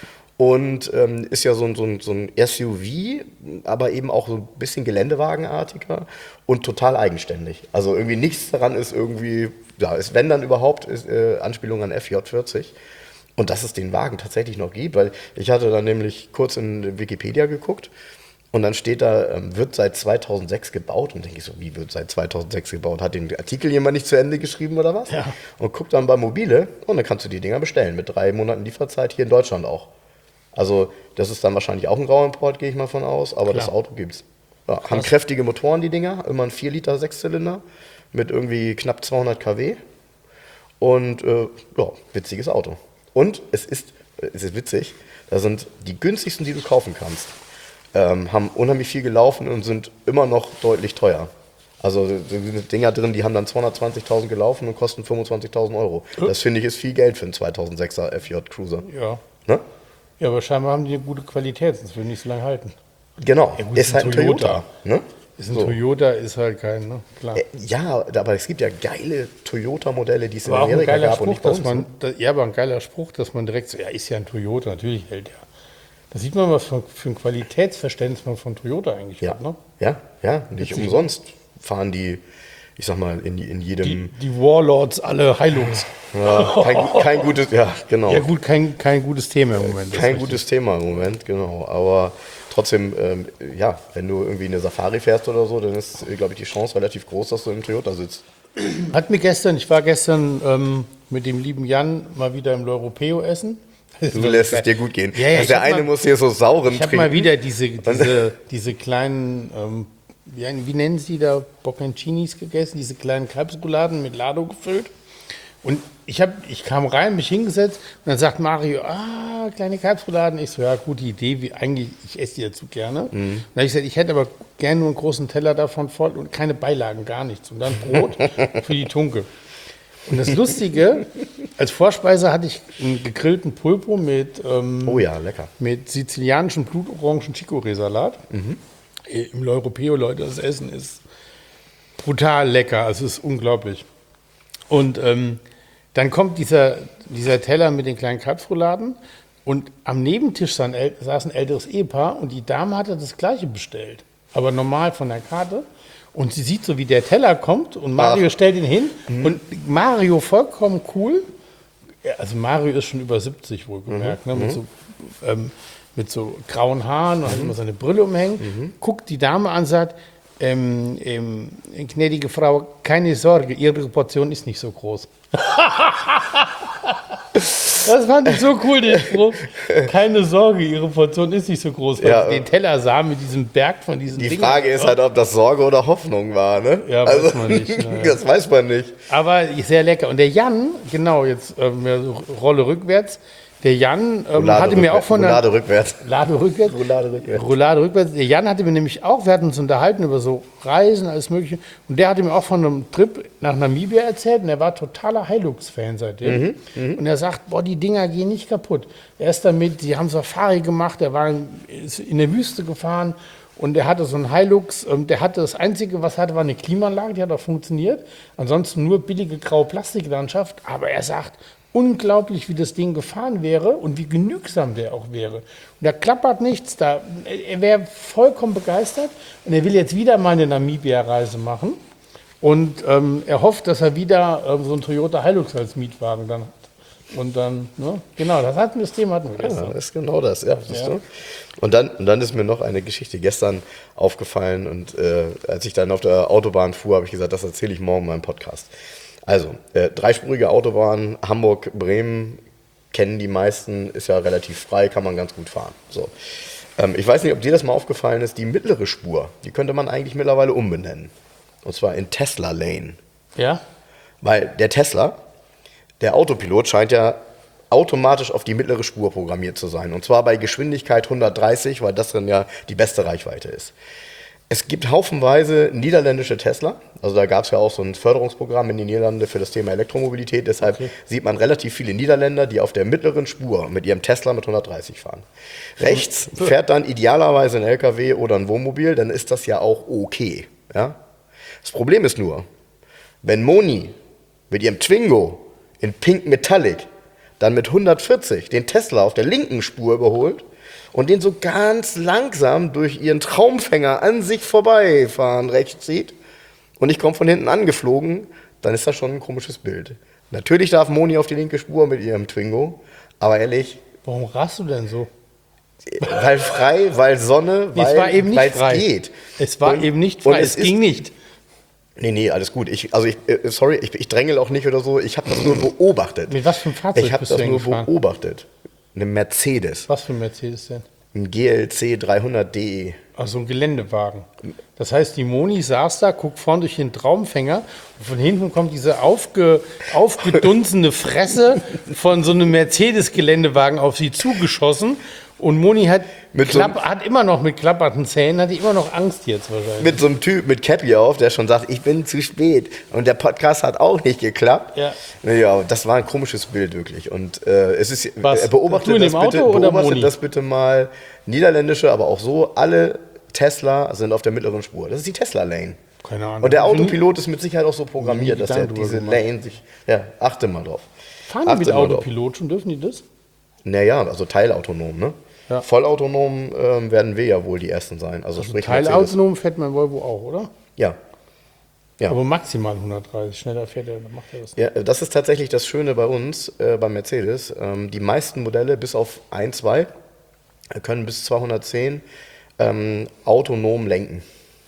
Und ähm, ist ja so ein, so, ein, so ein S U V, aber eben auch so ein bisschen geländewagenartiger und total eigenständig. Also irgendwie nichts daran ist irgendwie, ja, ist, wenn dann überhaupt, ist äh, Anspielung an F J vierzig. Und dass es den Wagen tatsächlich noch gibt, weil ich hatte dann nämlich kurz in Wikipedia geguckt und dann steht da, ähm, wird seit zweitausendsechs gebaut. Und denke ich so, wie wird seit zweitausendsechs gebaut? Hat den Artikel jemand nicht zu Ende geschrieben oder was? Ja. Und guck dann bei Mobile und dann kannst du die Dinger bestellen mit drei Monaten Lieferzeit hier in Deutschland auch. Also das ist dann wahrscheinlich auch ein Grauimport, gehe ich mal von aus, aber Klar. Das Auto gibt's. Ja, haben kräftige Motoren, die Dinger, immer ein vier Liter Sechszylinder mit irgendwie knapp zweihundert Kilowatt. Und äh, ja, witziges Auto. Und es ist, es ist witzig, da sind die günstigsten, die du kaufen kannst, ähm, haben unheimlich viel gelaufen und sind immer noch deutlich teuer. Also da sind Dinger drin, die haben dann zweihundertzwanzigtausend gelaufen und kosten fünfundzwanzigtausend Euro. Das finde ich ist viel Geld für einen zweitausendsechser F J Cruiser. Ja. Ne? Ja, aber scheinbar haben die eine gute Qualität, sonst würden die nicht so lange halten. Genau, ja, gut, ist halt ein Toyota. Toyota ne? Ist ein so. Toyota, ist halt kein, ne? Klar. Äh, ja, aber es gibt ja geile Toyota-Modelle, die es in aber Amerika gab Spruch, und nicht bei uns. Man, das, ja, aber ein geiler Spruch, dass man direkt so, ja, ist ja ein Toyota, natürlich hält ja. Da sieht man, was für, für ein Qualitätsverständnis man von Toyota eigentlich ja. hat, ne? Ja, ja, nicht umsonst fahren die, ich sag mal, in, in jedem... Die, die Warlords alle Hilux. Ja, kein, kein gutes, ja, genau. Ja gut, kein, kein gutes Thema im Moment. Kein gutes Thema im Moment, genau, aber... Trotzdem, ähm, ja, wenn du irgendwie eine Safari fährst oder so, dann ist, glaube ich, die Chance relativ groß, dass du im Toyota sitzt. Hat mir gestern, ich war gestern ähm, mit dem lieben Jan mal wieder im L'Europeo essen. Du lässt es dir gut gehen. Ja, ja, also der eine mal, muss hier so sauren Ich habe mal wieder diese, diese, diese kleinen ähm, wie, wie nennen Sie da, Bocconcinis gegessen, diese kleinen Kalbsrouladen mit Lado gefüllt. Und ich, hab, ich kam rein, mich hingesetzt und dann sagt Mario, ah, kleine Kalbsrouladen. Ich so, ja, gute Idee, wie, eigentlich, ich esse die ja zu gerne. Mhm. Dann habe ich gesagt, ich hätte aber gerne nur einen großen Teller davon voll und keine Beilagen, gar nichts. Und dann Brot für die Tunke. Und das Lustige, als Vorspeise hatte ich einen gegrillten Pulpo mit, ähm, oh ja, lecker. mit sizilianischen blutorangen Chicorée-Salat. Mhm. Im L'Europeo, Leute, das Essen ist brutal lecker, also es ist unglaublich. Und ähm, dann kommt dieser, dieser Teller mit den kleinen Kalbsrouladen und am Nebentisch saß ein älteres Ehepaar und die Dame hatte das Gleiche bestellt, aber normal von der Karte. Und sie sieht so, wie der Teller kommt und Mario Ach. stellt ihn hin mhm. und Mario vollkommen cool, also Mario ist schon über siebzig wohlgemerkt, mhm. ne, mit, so, ähm, mit so grauen Haaren und mhm. hat immer seine Brille umhängen, mhm. guckt die Dame an und sagt, Ähm, ähm, gnädige Frau, keine Sorge, Ihre Portion ist nicht so groß. Das fand ich so cool, den Spruch. Keine Sorge, Ihre Portion ist nicht so groß. Weil ja, den Teller sah mit diesem Berg von diesen Die Dingen. Frage ist halt, ob das Sorge oder Hoffnung war, ne? Ja, also, weiß man nicht. Ne? Das weiß man nicht. Aber sehr lecker. Und der Jan, genau, jetzt ähm, Rolle rückwärts, der Jan ähm, hatte mir auch von der... Roulade rückwärts. Roulade rückwärts. Roulade rückwärts. Roulade rückwärts. Der Jan hatte mir nämlich auch, wir hatten uns unterhalten über so Reisen, alles mögliche. Und der hatte mir auch von einem Trip nach Namibia erzählt. Und er war totaler Hilux-Fan seitdem. Mhm, und er sagt, boah, die Dinger gehen nicht kaputt. Er ist damit, die haben Safari gemacht, er war in, ist in der Wüste gefahren. Und er hatte so einen Hilux, der hatte das Einzige, was er hatte, war eine Klimaanlage, die hat auch funktioniert. Ansonsten nur billige graue Plastiklandschaft. Aber er sagt, unglaublich, wie das Ding gefahren wäre und wie genügsam der auch wäre. Und da klappert nichts, da, er wäre vollkommen begeistert und er will jetzt wieder mal eine Namibia-Reise machen. Und ähm, er hofft, dass er wieder ähm, so einen Toyota Hilux als Mietwagen dann hat. Und dann, ne? Genau, das, hatten, das Thema hatten wir gestern. Ja, das ist genau das, ja. ja. Du? Und, dann, und dann ist mir noch eine Geschichte gestern aufgefallen und äh, als ich dann auf der Autobahn fuhr, habe ich gesagt, das erzähle ich morgen in meinem Podcast. Also, äh, dreispurige Autobahn, Hamburg, Bremen, kennen die meisten, ist ja relativ frei, kann man ganz gut fahren. So. Ähm, ich weiß nicht, ob dir das mal aufgefallen ist, die mittlere Spur, die könnte man eigentlich mittlerweile umbenennen. Und zwar in Tesla Lane. Ja? Weil der Tesla, der Autopilot scheint ja automatisch auf die mittlere Spur programmiert zu sein. Und zwar bei Geschwindigkeit hundertdreißig, weil das dann ja die beste Reichweite ist. Es gibt haufenweise niederländische Tesla. Also da gab es ja auch so ein Förderungsprogramm in den Niederlanden für das Thema Elektromobilität. Deshalb okay. sieht man relativ viele Niederländer, die auf der mittleren Spur mit ihrem Tesla mit hundertdreißig fahren. Rechts fährt dann idealerweise ein L K W oder ein Wohnmobil, dann ist das ja auch okay. Ja? Das Problem ist nur, wenn Moni mit ihrem Twingo in Pink Metallic dann mit hundertvierzig den Tesla auf der linken Spur überholt, und den so ganz langsam durch ihren Traumfänger an sich vorbeifahren rechts sieht und ich komme von hinten angeflogen, dann ist das schon ein komisches Bild. Natürlich darf Moni auf die linke Spur mit ihrem Twingo, aber ehrlich... Warum rast du denn so? Weil frei, weil Sonne, nee, weil es geht. Es war und, eben nicht frei, es, es ging nicht. Nee, nee, alles gut. Ich, also ich, sorry, ich, ich drängel auch nicht oder so, ich habe das nur beobachtet. Mit was für einem Fahrzeug Ich habe bist das du nur gefahren? beobachtet. Eine Mercedes. Was für ein Mercedes denn? Ein G L C dreihundert D E. Also ein Geländewagen. Das heißt, die Moni saß da, guckt vorn durch den Traumfänger und von hinten kommt diese aufge, aufgedunsene Fresse von so einem Mercedes-Geländewagen auf sie zugeschossen. Und Moni hat, mit klapp, so hat immer noch mit klappernden Zähnen, hat die immer noch Angst jetzt wahrscheinlich. Mit so einem Typ mit Cappy auf, der schon sagt, ich bin zu spät. Und der Podcast hat auch nicht geklappt. Ja, ja das war ein komisches Bild wirklich. Und äh, es ist, Was? beobachtet, das Auto bitte, oder beobachtet Moni? das bitte mal. Niederländische, aber auch so, alle Tesla sind auf der mittleren Spur. Das ist die Tesla Lane. Keine Ahnung. Und der Autopilot ist mit Sicherheit auch so programmiert, dass er Gedanken diese drüber Lane sich... Ja, achte mal drauf. Fahren die Achte mit mal drauf. Autopilot schon? Dürfen die das? Naja, also teilautonom, ne? Ja. Vollautonom ähm, werden wir ja wohl die Ersten sein. Also, Also sprich teilautonom fährt mein Volvo auch, oder? Ja. Ja. Aber maximal hundertdreißig, schneller fährt er, dann macht er das. Ja, das ist tatsächlich das Schöne bei uns, äh, beim Mercedes. Ähm, die meisten Modelle, bis auf ein, zwei, können bis zweihundertzehn ähm, autonom lenken.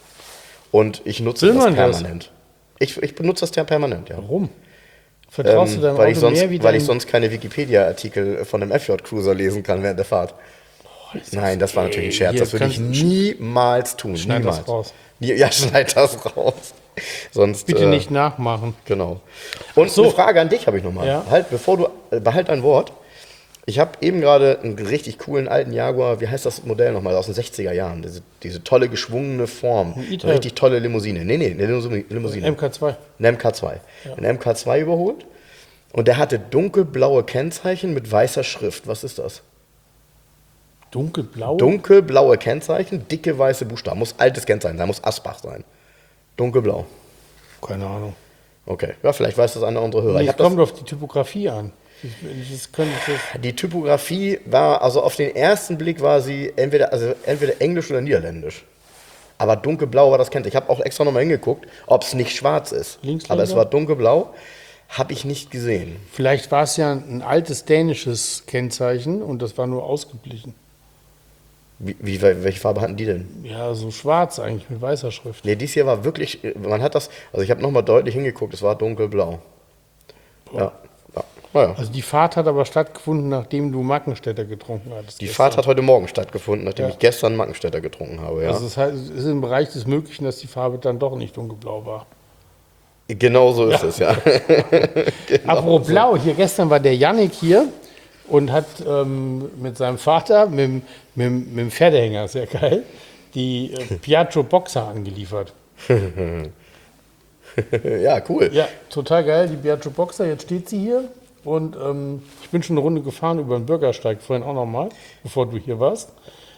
Und ich nutze Will das man das? permanent. Ich, ich benutze das ja permanent, ja. Warum? Vertraust Ähm, du deinem weil, Auto ich sonst, mehr wie weil deinem... ich sonst keine Wikipedia-Artikel von einem F J-Cruiser lesen kann während der Fahrt. Oh, Nein, das war natürlich ein Scherz. Hier, Das würde ich kannst- niemals tun. Schneid das niemals. raus. Nie- Ja, schneid das raus. Sonst, Bitte äh, nicht nachmachen. Genau. Und so. eine Frage an dich habe ich nochmal. Ja. Halt, bevor du, äh, behalt dein Wort. Ich habe eben gerade einen richtig coolen alten Jaguar, wie heißt das Modell nochmal, aus den sechziger Jahren. Diese, diese tolle, geschwungene Form. Ein Eine E-Type. richtig tolle Limousine. Nee, nee, eine Limousine. Limousine. M K zwei. Ein M K zwei. Ein M K zwei überholt. Und der hatte dunkelblaue Kennzeichen mit weißer Schrift. Was ist das? Dunkelblau? Dunkelblaue Kennzeichen, dicke weiße Buchstaben. Muss altes Kennzeichen sein, muss Asbach sein. Dunkelblau. Keine Ahnung. Okay, ja, vielleicht weiß das einer unserer Hörer. Nee, Ich es hab das, kommt auf die Typografie an. Ich, das könnte ich das die Typografie war, also auf den ersten Blick war sie entweder, also entweder englisch oder niederländisch. Aber dunkelblau war das Kennzeichen. Ich habe auch extra nochmal hingeguckt, ob es nicht schwarz ist. Linksländer? Aber es war dunkelblau. Habe ich nicht gesehen. Vielleicht war es ja ein altes dänisches Kennzeichen und das war nur ausgeblichen. Wie, wie, welche Farbe hatten die denn? Ja, so schwarz eigentlich mit weißer Schrift. Nee, dies hier war wirklich, man hat das, also ich habe nochmal deutlich hingeguckt, es war dunkelblau. Ja, ja. Naja. Also die Fahrt hat aber stattgefunden, nachdem du Mackenstädter getrunken hattest. Die Fahrt hat heute Morgen stattgefunden, nachdem Ja. ich gestern Mackenstädter getrunken habe. Ja. Also das heißt, es ist im Bereich des Möglichen, dass die Farbe dann doch nicht dunkelblau war. Genau so ist es, ja. Genau Apropos blau, hier gestern war der Yannick hier und hat ähm, mit seinem Vater, mit, dem- mit, dem- mit dem Pferdehänger, sehr geil, die äh, Piaggio Boxer angeliefert. Ja, cool. Ja, total geil, die Piaggio Boxer, jetzt steht sie hier und ähm, ich bin schon eine Runde gefahren über den Bürgersteig, vorhin auch nochmal, bevor du hier warst.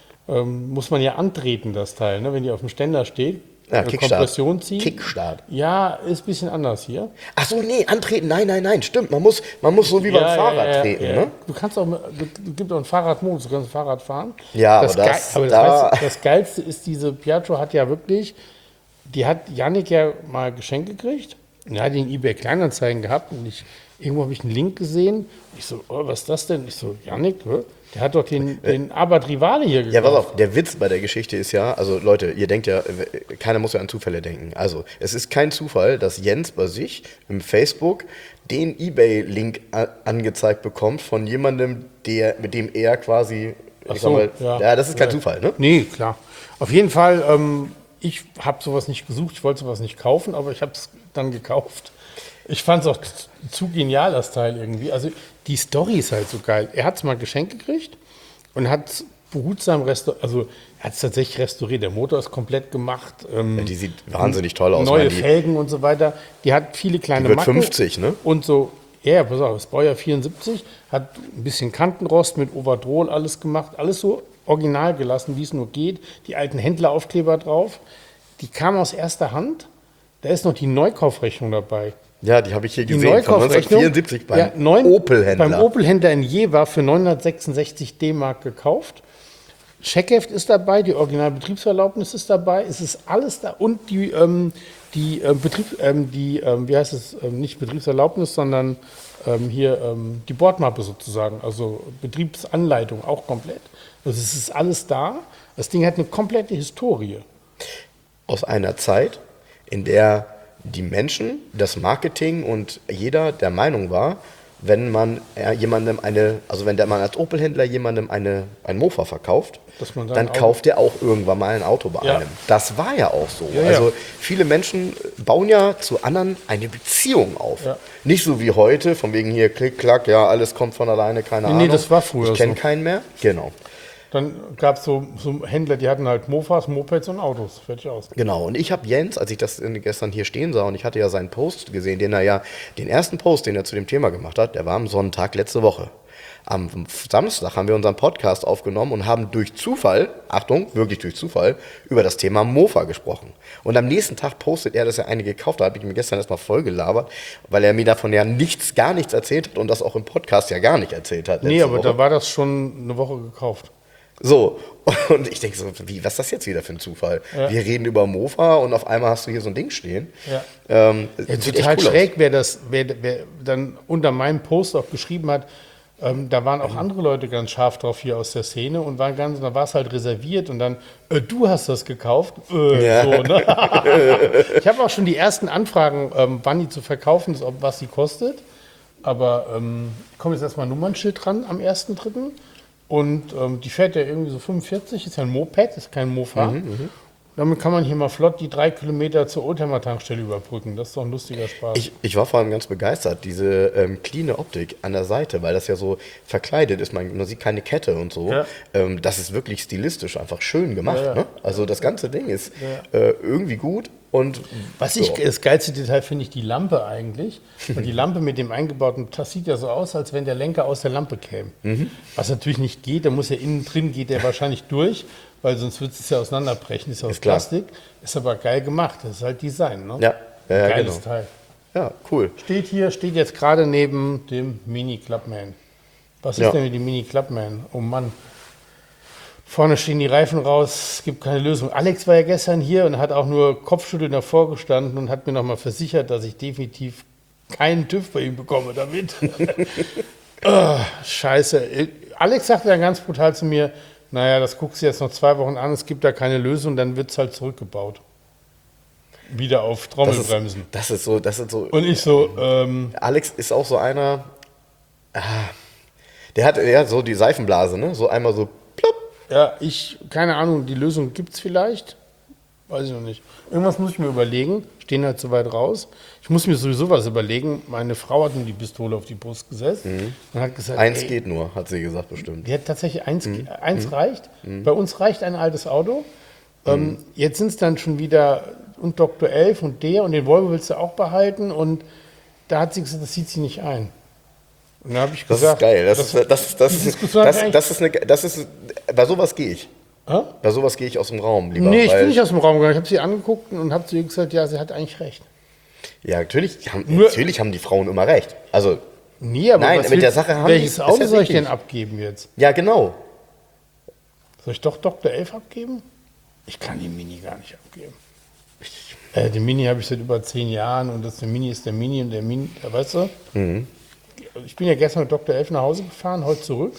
Ähm, muss man ja antreten, das Teil, ne? Wenn die auf dem Ständer steht, Ja, eine Kickstart. Kompression ziehen. Kickstart. Ja, ist ein bisschen anders hier. Ach so, nee, antreten, nein, nein, nein, stimmt. Man muss, man muss so wie beim Ja, Fahrrad ja, ja, treten, ja. ne? Du kannst auch, mit- es gibt auch einen Fahrradmodus, du kannst Fahrrad fahren. Ja, das aber Geil- das- aber das, da- weißt du, das Geilste ist, diese Piaggio hat ja wirklich, die hat Yannick ja mal geschenkt gekriegt. Und er hat ihn in eBay Kleinanzeigen gehabt und ich, irgendwo habe ich einen Link gesehen. Ich so, oh, was ist das denn? Ich so, Yannick, hä? Der hat doch den, den Abarth Rivale hier gekauft. Ja, pass auf, der Witz bei der Geschichte ist ja, also Leute, ihr denkt ja, keiner muss ja an Zufälle denken. Also, es ist kein Zufall, dass Jens bei sich im Facebook den eBay-Link a- angezeigt bekommt von jemandem, der, mit dem er quasi, Ach ich so, sag mal, ja. das ist kein Ja. Zufall, ne? Nee, klar. Auf jeden Fall, ähm, ich habe sowas nicht gesucht, ich wollte sowas nicht kaufen, aber ich habe es dann gekauft. Ich fand es auch z- zu genial, das Teil irgendwie. Also die Story ist halt so geil. Er hat es mal geschenkt gekriegt und hat es behutsam restauriert. Also er hat es tatsächlich restauriert. Der Motor ist komplett gemacht. Ähm, Ja, die sieht wahnsinnig toll aus. neue weil die, Felgen und so weiter. Die hat viele kleine Die wird Macken. fünfzig, ne? Und so, ja, ja, pass auf, das Baujahr vierundsiebzig, hat ein bisschen Kantenrost mit Overdrol alles gemacht, alles so original gelassen, wie es nur geht. Die alten Händleraufkleber drauf. Die kam aus erster Hand. Da ist noch die Neukaufrechnung dabei. ja, die habe ich hier Die gesehen, von Neukaufrechnung neunzehnhundertvierundsiebzig beim ja, neun- Opel-Händler. Beim Opel-Händler in Jever für neunhundertsechsundsechzig D-Mark gekauft. Checkheft ist dabei, die Originalbetriebserlaubnis ist dabei, es ist alles da und die, ähm, die ähm, Betrieb, ähm, die, ähm, wie heißt es, ähm, nicht Betriebserlaubnis, sondern ähm, hier ähm, die Bordmappe sozusagen, also Betriebsanleitung auch komplett. Also es ist alles da. Das Ding hat eine komplette Historie. Aus einer Zeit, in der die Menschen, das Marketing und jeder der Meinung war, wenn man äh, jemandem eine, also wenn der man als Opel-Händler jemandem eine, ein Mofa verkauft, Dass man dann dann auch- kauft er auch irgendwann mal ein Auto bei Ja. einem. Das war ja auch so. Ja, ja. Also viele Menschen bauen ja zu anderen eine Beziehung auf. Ja. Nicht so wie heute, von wegen hier klick, klack, ja, alles kommt von alleine, keine Nee, Ahnung. nee, das war früher Ich kenne so. keinen mehr. Genau. Dann gab es so, so Händler, die hatten halt Mofas, Mopeds und Autos. Fertig aus. Genau, und ich habe Jens, als ich das in- gestern hier stehen sah, und ich hatte ja seinen Post gesehen, den er ja, den ersten Post, den er zu dem Thema gemacht hat, der war am Sonntag letzte Woche. Am Samstag haben wir unseren Podcast aufgenommen und haben durch Zufall, Achtung, wirklich durch Zufall, über das Thema Mofa gesprochen. Und am nächsten Tag postet er, dass er eine gekauft hat, habe ich mir gestern erstmal voll gelabert, weil er mir davon ja nichts, gar nichts erzählt hat und das auch im Podcast ja gar nicht erzählt hat. Nee, letzte aber Woche. da war das schon eine Woche gekauft. So, und ich denke so, wie, was ist das jetzt wieder für ein Zufall? Ja. Wir reden über Mofa und auf einmal hast du hier so ein Ding stehen. Ja. Ähm, Ja, sieht total echt cool schräg, wer das, wer, wer dann unter meinem Post auch geschrieben hat, ähm, da waren auch andere Leute ganz scharf drauf hier aus der Szene und waren ganz, da war es halt reserviert und dann, äh, du hast das gekauft. Äh, Ja. so, ne? Ich habe auch schon die ersten Anfragen, ähm, wann die zu verkaufen ist, ob, was sie kostet. Aber ähm, kommt jetzt erstmal ein Nummernschild dran am ersten dritten Und ähm, die fährt ja irgendwie so fünfundvierzig, ist ja ein Moped, ist kein Mofa. Mhm, Damit kann man hier mal flott die drei Kilometer zur Oldtimer-Tankstelle überbrücken. Das ist doch ein lustiger Spaß. Ich, ich war vor allem ganz begeistert, diese ähm, cleane Optik an der Seite, weil das ja so verkleidet ist, man, man sieht keine Kette und so. Ja. Ähm, das ist wirklich stilistisch einfach schön gemacht. Ja, ja. Ne? Also das ganze Ding ist Ja. äh, irgendwie gut und Was ich, so. das geilste Detail finde ich die Lampe eigentlich. Und die Lampe mit dem eingebauten, das sieht ja so aus, als wenn der Lenker aus der Lampe käme. Mhm. Was natürlich nicht geht, da muss ja innen drin, geht der wahrscheinlich durch, weil sonst wird es ja auseinanderbrechen, ist ja aus Ist klar. Plastik. Ist aber geil gemacht, das ist halt Design. Ne? Ja, ja, ja, Geiles genau. Teil. Ja, cool. Steht hier, steht jetzt gerade neben dem Mini Clubman. Was ist Ja. denn mit dem Mini Clubman? Oh Mann. Vorne stehen die Reifen raus, es gibt keine Lösung. Alex war ja gestern hier und hat auch nur Kopfschütteln davor gestanden und hat mir nochmal versichert, dass ich definitiv keinen TÜV bei ihm bekomme damit. oh, scheiße. Alex sagte dann ganz brutal zu mir, naja, das guckst du jetzt noch zwei Wochen an, es gibt da keine Lösung, dann wird es halt zurückgebaut. Wieder auf Das Trommelbremsen. ist, das ist so, das ist so. Und ich so, ähm, Alex ist auch so einer, ah, der hat ja so die Seifenblase, ne? So einmal so plopp. ja, ich, keine Ahnung, die Lösung gibt es vielleicht. Weiß ich noch nicht. Irgendwas muss ich mir überlegen. Stehen halt so weit raus. Ich muss mir sowieso was überlegen. Meine Frau hat mir die Pistole auf die Brust gesetzt und hat gesagt, Eins ey, geht nur, hat sie gesagt bestimmt. die hat tatsächlich eins, eins reicht. Bei uns reicht ein altes Auto. Ähm, jetzt sind es dann schon wieder und Doktor elf und der und den Volvo willst du auch behalten. Und da hat sie gesagt, das sieht sie nicht ein. Und da habe ich Das gesagt, ist geil. Das, ist, das, ist, das, die ist, Diskussion das, hat mich das ist eine, das ist, bei sowas gehe ich. Hä? Bei sowas gehe ich aus dem Raum lieber. Nee, ich weil, bin nicht aus dem Raum gegangen. Ich habe sie angeguckt und habe zu ihr gesagt, ja, sie hat eigentlich recht. Ja, natürlich haben, Nur- natürlich haben die Frauen immer recht. Also, Nee, aber Nein, was mit der willst- Sache haben welches die- ist Auto ja soll ich wichtig. denn abgeben jetzt? ja, genau. Soll ich doch Doktor elf abgeben? Ich kann den Mini gar nicht abgeben. Äh, den Mini habe ich seit über zehn Jahren und das der Mini ist der Mini und der Mini, ja, weißt du? Mhm. Ich bin ja gestern mit Doktor elf nach Hause gefahren, heute zurück.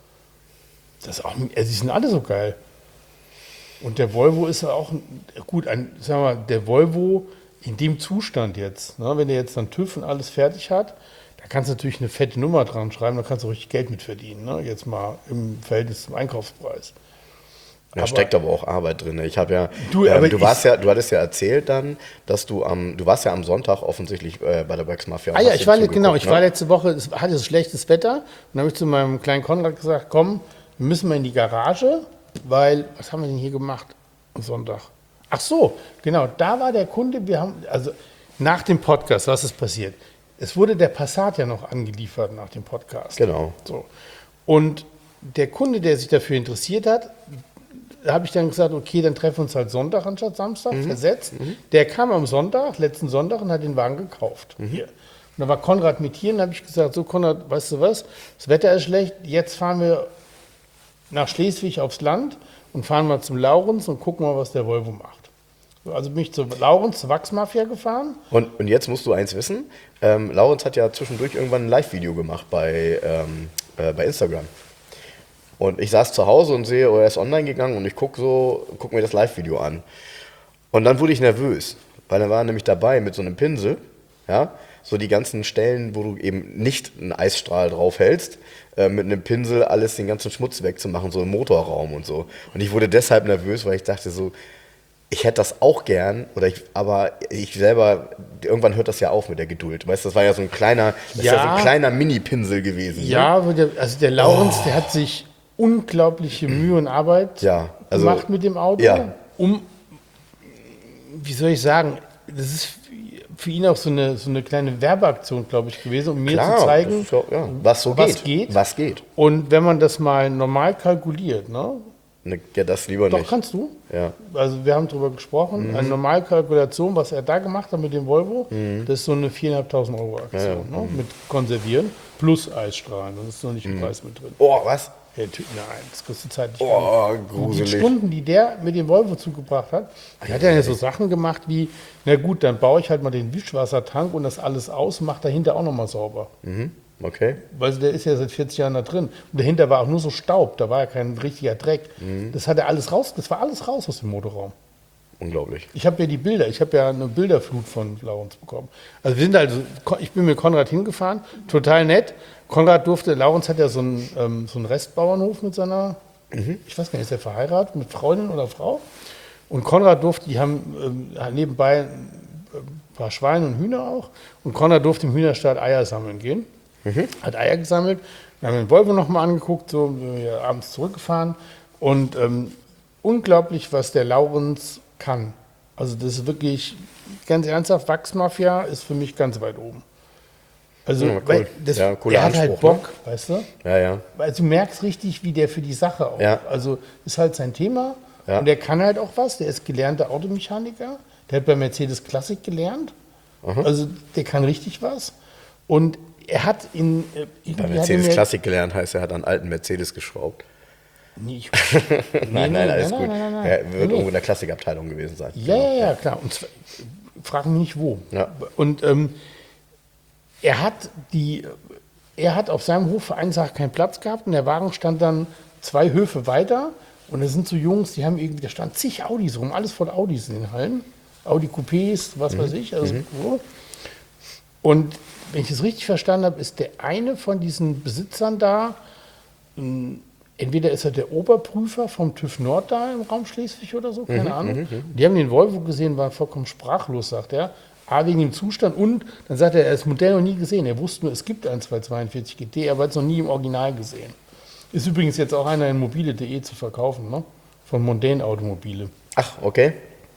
Das ist auch, also die sind alle so geil. Und der Volvo ist ja auch, ein- gut, ein, sagen wir mal, der Volvo in dem Zustand jetzt, ne, wenn der jetzt dann TÜV und alles fertig hat, da kannst du natürlich eine fette Nummer dran schreiben, da kannst du richtig Geld mit verdienen, ne, jetzt mal im Verhältnis zum Einkaufspreis. Da steckt aber auch Arbeit drin. Ich habe ja, Du, ähm, aber du ich- warst ja, du hattest ja erzählt dann, dass du am, du warst ja am Sonntag offensichtlich äh, bei der Wax Mafia. und Ah ja, hast ich dir war, zugeguckt, genau, ich ne? war letzte Woche, es hatte so schlechtes Wetter und dann habe ich zu meinem kleinen Konrad gesagt, komm, wir müssen mal in die Garage, weil, was haben wir denn hier gemacht am Sonntag? Ach so, genau, da war der Kunde, wir haben, also nach dem Podcast, was ist passiert? Es wurde der Passat ja noch angeliefert nach dem Podcast. Genau. So. Und der Kunde, der sich dafür interessiert hat, da habe ich dann gesagt, okay, dann treffen wir uns halt Sonntag anstatt Samstag, versetzt. Der kam am Sonntag, letzten Sonntag, und hat den Wagen gekauft. Hier. Und da war Konrad mit hier und da habe ich gesagt, so Konrad, weißt du was, das Wetter ist schlecht, jetzt fahren wir nach Schleswig aufs Land und fahren mal zum Laurens und gucken mal, was der Volvo macht. So, also bin ich zur Laurens, zur Wachsmafia gefahren. Und, und jetzt musst du eins wissen, ähm, Laurenz hat ja zwischendurch irgendwann ein Live-Video gemacht bei, ähm, äh, bei Instagram. Und ich saß zu Hause und sehe, oh, er ist online gegangen und ich gucke so, guck mir das Live-Video an. Und dann wurde ich nervös, weil er war nämlich dabei mit so einem Pinsel, ja, so die ganzen Stellen, wo du eben nicht einen Eisstrahl drauf hältst, äh, mit einem Pinsel alles den ganzen Schmutz wegzumachen, so im Motorraum und so. Und ich wurde deshalb nervös, weil ich dachte so, ich hätte das auch gern, oder ich, aber ich selber, irgendwann hört das ja auf mit der Geduld. Weißt du, das war ja so ein kleiner, das ist ja so Ja. ein kleiner Mini-Pinsel gewesen. Ne? Ja, aber der, also der Laurens, der hat sich unglaubliche Mühe und Arbeit Ja, also- gemacht mit dem Auto, Ja. um, wie soll ich sagen, das ist für ihn auch so eine, so eine kleine Werbeaktion, glaube ich, gewesen, um mir Klar, zu zeigen, das ist ja, ja, was so was geht. geht. Was geht. Und wenn man das mal normal kalkuliert, ne? Ne, ja, das lieber Doch, nicht. kannst du. Ja. Also wir haben darüber gesprochen, eine Normalkalkulation, was er da gemacht hat mit dem Volvo, das ist so eine viertausendfünfhundert Euro Aktion, ne? Mit Konservieren plus Eisstrahlen, das ist noch nicht im Preis mit drin. Oh, was? Ja, tu- nein, das kostet Zeit nicht. Oh, Und die gruselig. Stunden, die der mit dem Volvo zugebracht hat, der hat ja so Sachen gemacht wie, na gut, dann baue ich halt mal den Wischwassertank und das alles aus und mache dahinter auch nochmal sauber. Mhm. Okay. Weil der ist ja seit vierzig Jahren da drin. Und dahinter war auch nur so Staub, da war ja kein richtiger Dreck. Das hat er alles raus, das war alles raus aus dem Motorraum. unglaublich. Ich habe ja die Bilder, ich habe ja eine Bilderflut von Laurens bekommen. Also wir sind also, ich bin mit Konrad hingefahren, total nett. Konrad durfte, Laurens hat ja so einen, ähm, so einen Restbauernhof mit seiner, mhm. ich weiß gar nicht, ist er verheiratet mit Freundin oder Frau? Und Konrad durfte, die haben ähm, nebenbei ein paar Schweine und Hühner auch. Und Konrad durfte im Hühnerstall Eier sammeln gehen. Mhm. Hat Eier gesammelt. Wir haben den Volvo nochmal angeguckt, so sind wir abends zurückgefahren. Und ähm, unglaublich, was der Laurens kann. Also das ist wirklich, ganz ernsthaft, Wachsmafia ist für mich ganz weit oben. Also ja, cool. weil das, ja, er hat halt Bock, ne? Weißt du? Ja, ja. Also du merkst richtig, wie der für die Sache auch. Ja. Also ist halt sein Thema ja. und der kann halt auch was. Der ist gelernter Automechaniker. Der hat bei Mercedes Classic gelernt. Aha. Also der kann richtig was. Und er hat in... Bei Mercedes Classic gelernt heißt, er hat an alten Mercedes geschraubt. Nee, ich, nee, nein, nein, alles nein, gut. Nein, nein, nein. Er wird nee. irgendwo in der Klassikabteilung gewesen sein. Ja, genau. ja, ja, klar. Und zwar, frag mich nicht wo. Ja. Und ähm, er hat die, er hat auf seinem Hof für eine Sache keinen Platz gehabt und der Wagen stand dann zwei Höfe weiter und da sind so Jungs, die haben irgendwie, da stand zig Audis rum, alles voll Audis in den Hallen. Audi Coupés, was mhm. weiß ich. Also mhm. so. Und wenn ich es richtig verstanden habe, ist der eine von diesen Besitzern da, entweder ist er der Oberprüfer vom TÜV Nord da im Raum Schleswig oder so, keine mhm, Ahnung. Mhm. Die haben den Volvo gesehen, war vollkommen sprachlos, sagt er. A, wegen dem Zustand und dann sagt er, er hat das Modell noch nie gesehen. Er wusste nur, es gibt einen zweihundertzweiundvierzig G T, aber hat es noch nie im Original gesehen. Ist übrigens jetzt auch einer in mobile punkt de zu verkaufen, ne? Von Mondane Automobile. Ach, okay.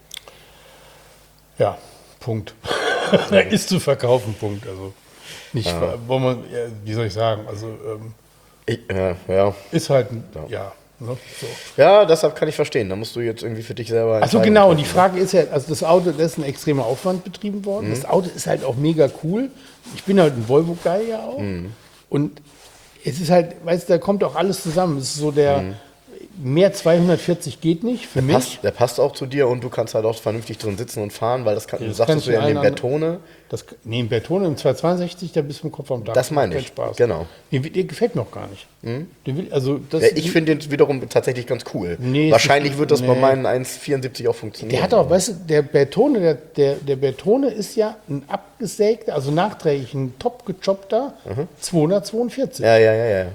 Ja, Punkt. Ja. Ist zu verkaufen, Punkt. Also nicht, ja. wo man, ja, wie soll ich sagen, also ähm, ich, ja, ja. ist halt, ein, ja. ja ne, so. Ja, deshalb kann ich verstehen. Da musst du jetzt irgendwie für dich selber entscheiden. Achso, genau. Und die Frage ist ja, also das Auto, da ist ein extremer Aufwand betrieben worden. Mhm. Das Auto ist halt auch mega cool. Ich bin halt ein Volvo-Guy ja auch. Mhm. Und es ist halt, weißt du, da kommt auch alles zusammen. Es ist so der, mhm. mehr zweihundertvierzig geht nicht für der mich. Passt, der passt auch zu dir und du kannst halt auch vernünftig drin sitzen und fahren, weil das, kann, ja, das sagtest du ja in dem Bertone. Das, nee, im Bertone, im zweihundertzweiundsechzig, da bist du im Kopf am Dach. Das meine ich, Spaß. genau. Der, der gefällt mir auch gar nicht. Hm? Der will, also das, ja, ich finde den wiederum tatsächlich ganz cool. Nee, Wahrscheinlich ist, wird das nee. bei meinen eins vierundsiebzig auch funktionieren. Der hat auch, weißt du, der Bertone, der, der, der Bertone ist ja ein abgesägter, also nachträglich ein top gechoppter mhm. zweihundertzweiundvierzig. Ja, ja, ja, ja.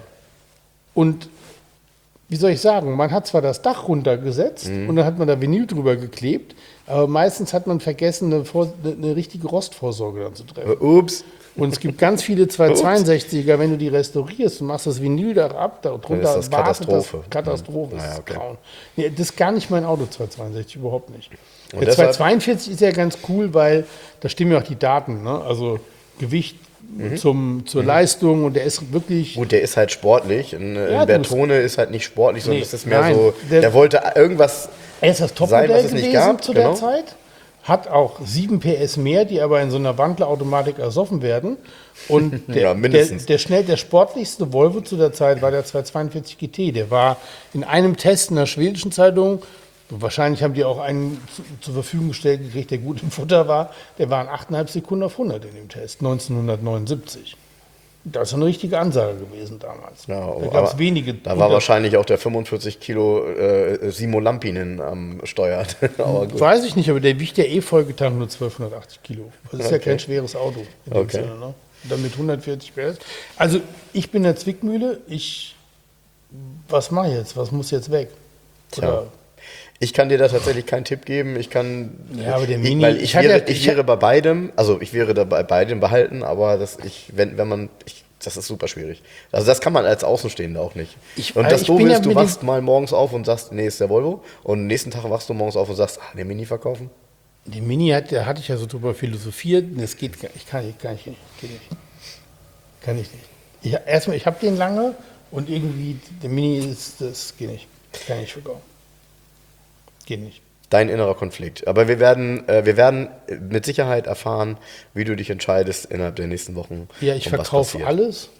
Und wie soll ich sagen, man hat zwar das Dach runtergesetzt mhm. und dann hat man da Vinyl drüber geklebt, aber meistens hat man vergessen, eine, Vor- eine richtige Rostvorsorge dann zu treffen. Ups. Und es gibt ganz viele zweihundertzweiundsechziger, wenn du die restaurierst und machst das Vinyldach ab, da drunter ist das Katastrophe. Das Katastrophe, ja, ist okay. grauen. Nee, das ist gar nicht mein Auto, zweihundertzweiundsechzig, überhaupt nicht. Und Der zweihundertzweiundvierzig ist ja ganz cool, weil da stimmen ja auch die Daten, ne? Also Gewicht mhm. zum, zur mhm. Leistung und der ist wirklich... Gut, der ist halt sportlich. Ein ja, Bertone ist halt nicht sportlich, sondern nee, das ist mehr nein, so, der, der wollte irgendwas Er ist das Topmodell gewesen gab, zu genau. der Zeit. Hat auch sieben P S mehr, die aber in so einer Wandlerautomatik ersoffen werden. Und der, ja, mindestens. der, der schnell der sportlichste Volvo zu der Zeit war der zweihundertzweiundvierzig G T. Der war in einem Test in der schwedischen Zeitung, wahrscheinlich haben die auch einen zu, zur Verfügung gestellt gekriegt, der gut im Futter war, der war in achteinhalb Sekunden auf hundert in dem Test, neunzehnhundertneunundsiebzig. Das ist eine richtige Ansage gewesen damals. Ja, da gab es wenige. Da war wahrscheinlich auch der fünfundvierzig Kilo äh, Simo Lampinen am Steuer. Weiß ich nicht, aber der wiegt ja eh vollgetankt nur zwölfhundertachtzig Kilo. Das ist okay. ja kein schweres Auto. In dem okay. Sinne, ne? Dann mit hundertvierzig P S. Also ich bin in der Zwickmühle. Ich, was mache ich jetzt? Was muss jetzt weg? Oder ich kann dir da tatsächlich keinen Tipp geben. Ich kann, ja, aber der Mini, ich, weil ich, ich, wäre, ja, ich wäre bei beidem, also ich wäre da bei beidem behalten, aber das, ich, wenn, wenn man, ich, das ist super schwierig. Also das kann man als Außenstehender auch nicht. Ich, und das Doofe ist, ja du wachst mal morgens auf und sagst, nee, ist der Volvo. Und am nächsten Tag wachst du morgens auf und sagst, ah, den Mini verkaufen. Den Mini hat, da hatte ich ja so drüber philosophiert. Das geht gar, ich kann nicht, kann ich nicht, geht nicht. Kann ich nicht. Ich, erstmal, ich habe den lange und irgendwie, der Mini ist, das geht nicht. Das kann ich nicht verkaufen. Geht nicht. Dein innerer Konflikt. Aber wir werden, äh, wir werden mit Sicherheit erfahren, wie du dich entscheidest innerhalb der nächsten Wochen. Ja, ich verkaufe alles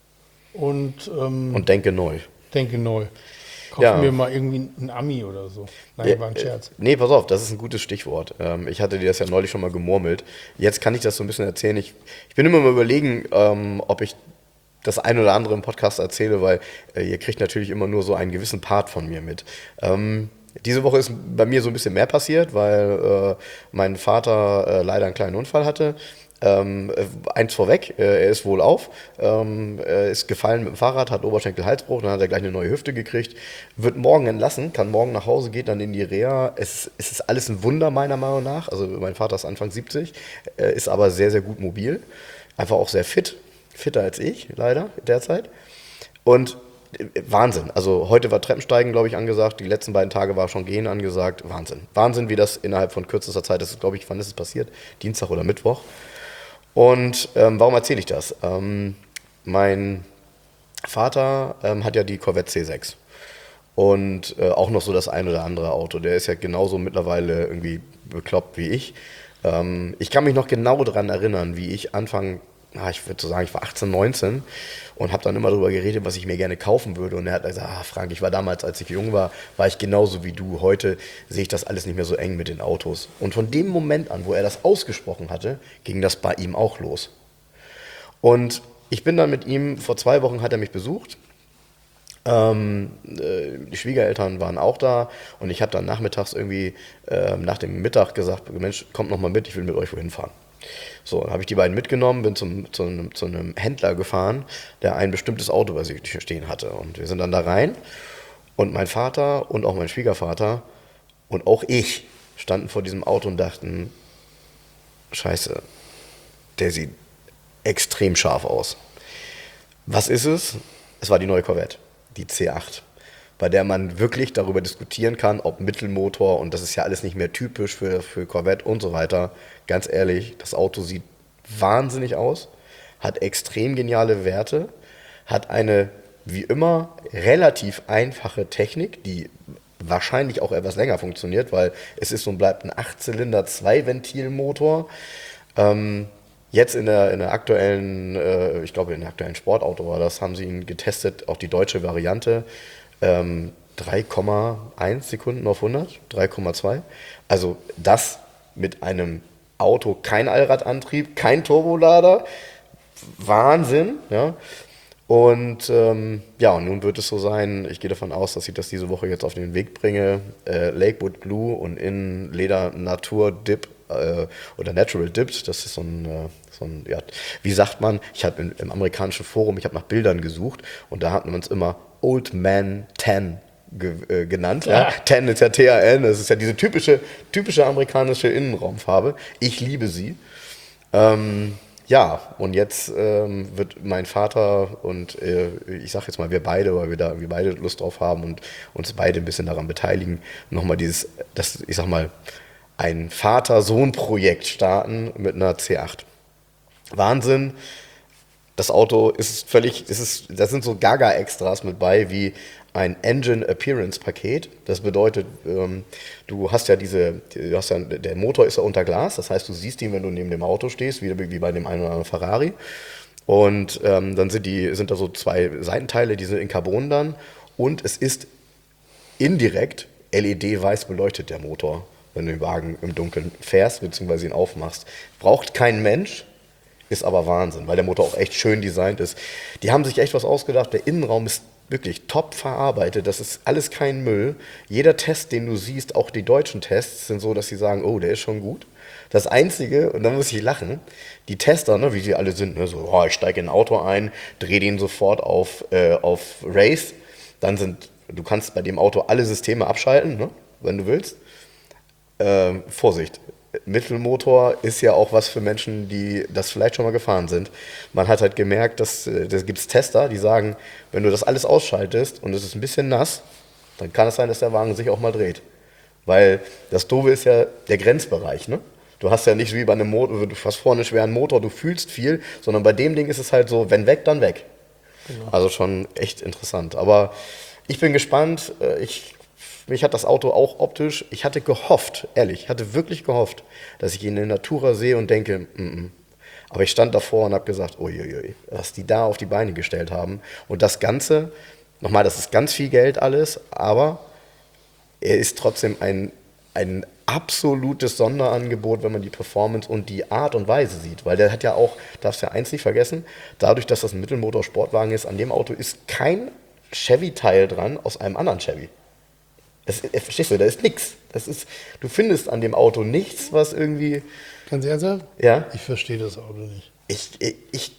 und, ähm, und denke neu. Denke neu. Kauf ja. mir mal irgendwie einen Ami oder so. Nein, ja, war ein Scherz. Nee, pass auf, das ist ein gutes Stichwort. Ähm, ich hatte dir das ja neulich schon mal gemurmelt. Jetzt kann ich das so ein bisschen erzählen. Ich, ich bin immer mal überlegen, ähm, ob ich das ein oder andere im Podcast erzähle, weil äh, ihr kriegt natürlich immer nur so einen gewissen Part von mir mit. Ähm, Diese Woche ist bei mir so ein bisschen mehr passiert, weil äh, mein Vater äh, leider einen kleinen Unfall hatte. Ähm, äh, eins vorweg, äh, er ist wohlauf, ähm, er ist gefallen mit dem Fahrrad, hat Oberschenkel-Halsbruch, dann hat er gleich eine neue Hüfte gekriegt, wird morgen entlassen, kann morgen nach Hause, geht dann in die Reha. Es, es ist alles ein Wunder meiner Meinung nach, also mein Vater ist Anfang siebzig, äh, ist aber sehr, sehr gut mobil, einfach auch sehr fit, fitter als ich, leider, derzeit. Und äh, Wahnsinn, also heute war Treppensteigen, glaube ich, angesagt, die letzten beiden Tage war schon Gehen angesagt, Wahnsinn. Wahnsinn, wie das innerhalb von kürzester Zeit, das ist, glaube ich, wann ist es passiert? Dienstag oder Mittwoch. Und ähm, warum erzähle ich das? Ähm, mein Vater ähm, hat ja die Corvette C sechs und äh, auch noch so das ein oder andere Auto. Der ist ja genauso mittlerweile irgendwie bekloppt wie ich. Ähm, ich kann mich noch genau daran erinnern, wie ich Anfang, ah, ich würde so sagen, ich war achtzehn, neunzehn und habe dann immer darüber geredet, was ich mir gerne kaufen würde. Und er hat gesagt, ah, Frank, ich war damals, als ich jung war, war ich genauso wie du. Heute sehe ich das alles nicht mehr so eng mit den Autos. Und von dem Moment an, wo er das ausgesprochen hatte, ging das bei ihm auch los. Und ich bin dann mit ihm, vor zwei Wochen hat er mich besucht. Ähm, äh, die Schwiegereltern waren auch da und ich habe dann nachmittags irgendwie äh, nach dem Mittag gesagt, Mensch, kommt noch mal mit, ich will mit euch wohin fahren. So, dann habe ich die beiden mitgenommen, bin zum, zu, einem, zu einem Händler gefahren, der ein bestimmtes Auto bei sich stehen hatte. Und wir sind dann da rein und mein Vater und auch mein Schwiegervater und auch ich standen vor diesem Auto und dachten, Scheiße, der sieht extrem scharf aus. Was ist es? Es war die neue Corvette, die C acht, bei der man wirklich darüber diskutieren kann, ob Mittelmotor, und das ist ja alles nicht mehr typisch für, für Corvette und so weiter. Ganz ehrlich, das Auto sieht wahnsinnig aus, hat extrem geniale Werte, hat eine, wie immer, relativ einfache Technik, die wahrscheinlich auch etwas länger funktioniert, weil es ist und bleibt ein Achtzylinder Zwei-Ventil-Motor. Ähm, Jetzt in der, in der aktuellen, äh, ich glaube in der aktuellen Sportauto war das, haben sie ihn getestet, auch die deutsche Variante, ähm, drei Komma eins Sekunden auf hundert, drei Komma zwei. Also das mit einem Auto, kein Allradantrieb, kein Turbolader, Wahnsinn, ja. Und ähm, ja, und nun wird es so sein, ich gehe davon aus, dass ich das diese Woche jetzt auf den Weg bringe, äh, Lakewood Blue und in Leder Natur Dip äh, oder Natural Dipped, das ist so ein, äh, so ein ja, wie sagt man, ich habe im amerikanischen Forum, ich habe nach Bildern gesucht und da hat man uns immer Old Man Tan ge, äh, genannt. Ja. Ja. Tan ist ja T A N, das ist ja diese typische, typische amerikanische Innenraumfarbe. Ich liebe sie. Ähm, Ja, und jetzt ähm, wird mein Vater und äh, ich sag jetzt mal wir beide, weil wir da irgendwie beide Lust drauf haben und uns beide ein bisschen daran beteiligen, nochmal dieses, das, ich sag mal, ein Vater-Sohn-Projekt starten mit einer C acht. Wahnsinn. Das Auto ist völlig, es ist, da sind so Gaga-Extras mit bei, wie ein Engine Appearance Paket. Das bedeutet, ähm, du hast ja diese, du hast ja, der Motor ist ja unter Glas, das heißt, du siehst ihn, wenn du neben dem Auto stehst, wie, wie bei dem einen oder anderen Ferrari. Und ähm, dann sind, die, sind da so zwei Seitenteile, die sind in Carbon dann. Und es ist indirekt L E D-weiß beleuchtet, der Motor, wenn du den Wagen im Dunkeln fährst bzw. ihn aufmachst. Braucht kein Mensch. Ist aber Wahnsinn, weil der Motor auch echt schön designt ist. Die haben sich echt was ausgedacht. Der Innenraum ist wirklich top verarbeitet. Das ist alles kein Müll. Jeder Test, den du siehst, auch die deutschen Tests, sind so, dass sie sagen, oh, der ist schon gut. Das Einzige, und da muss ich lachen, die Tester, ne, wie sie alle sind, ne, so, oh, ich steige in ein Auto ein, drehe den sofort auf, äh, auf Race. Dann sind, du kannst bei dem Auto alle Systeme abschalten, ne, wenn du willst. Ähm, Vorsicht. Mittelmotor ist ja auch was für Menschen, die das vielleicht schon mal gefahren sind. Man hat halt gemerkt, dass da gibt es Tester, die sagen, wenn du das alles ausschaltest und es ist ein bisschen nass, dann kann es sein, dass der Wagen sich auch mal dreht. Weil das Doofe ist ja der Grenzbereich, ne? Du hast ja nicht wie bei einem Motor, du hast vorne einen schweren Motor, du fühlst viel, sondern bei dem Ding ist es halt so, wenn weg, dann weg. Genau. Also schon echt interessant. Aber ich bin gespannt, ich Mich hat das Auto auch optisch, ich hatte gehofft, ehrlich, ich hatte wirklich gehofft, dass ich ihn in der Natura sehe und denke, mm -mm. Aber ich stand davor und habe gesagt, uiuiui, was die da auf die Beine gestellt haben. Und das Ganze, nochmal, das ist ganz viel Geld alles, aber er ist trotzdem ein, ein absolutes Sonderangebot, wenn man die Performance und die Art und Weise sieht. Weil der hat ja auch, darfst ja eins nicht vergessen, dadurch, dass das ein Mittelmotor-Sportwagen ist, an dem Auto ist kein Chevy-Teil dran aus einem anderen Chevy. Das, äh, verstehst du, da ist nichts. Das ist, du findest an dem Auto nichts, was irgendwie... Ganz ernsthaft? Ja? Ich verstehe das Auto nicht. Ich, ich, ich,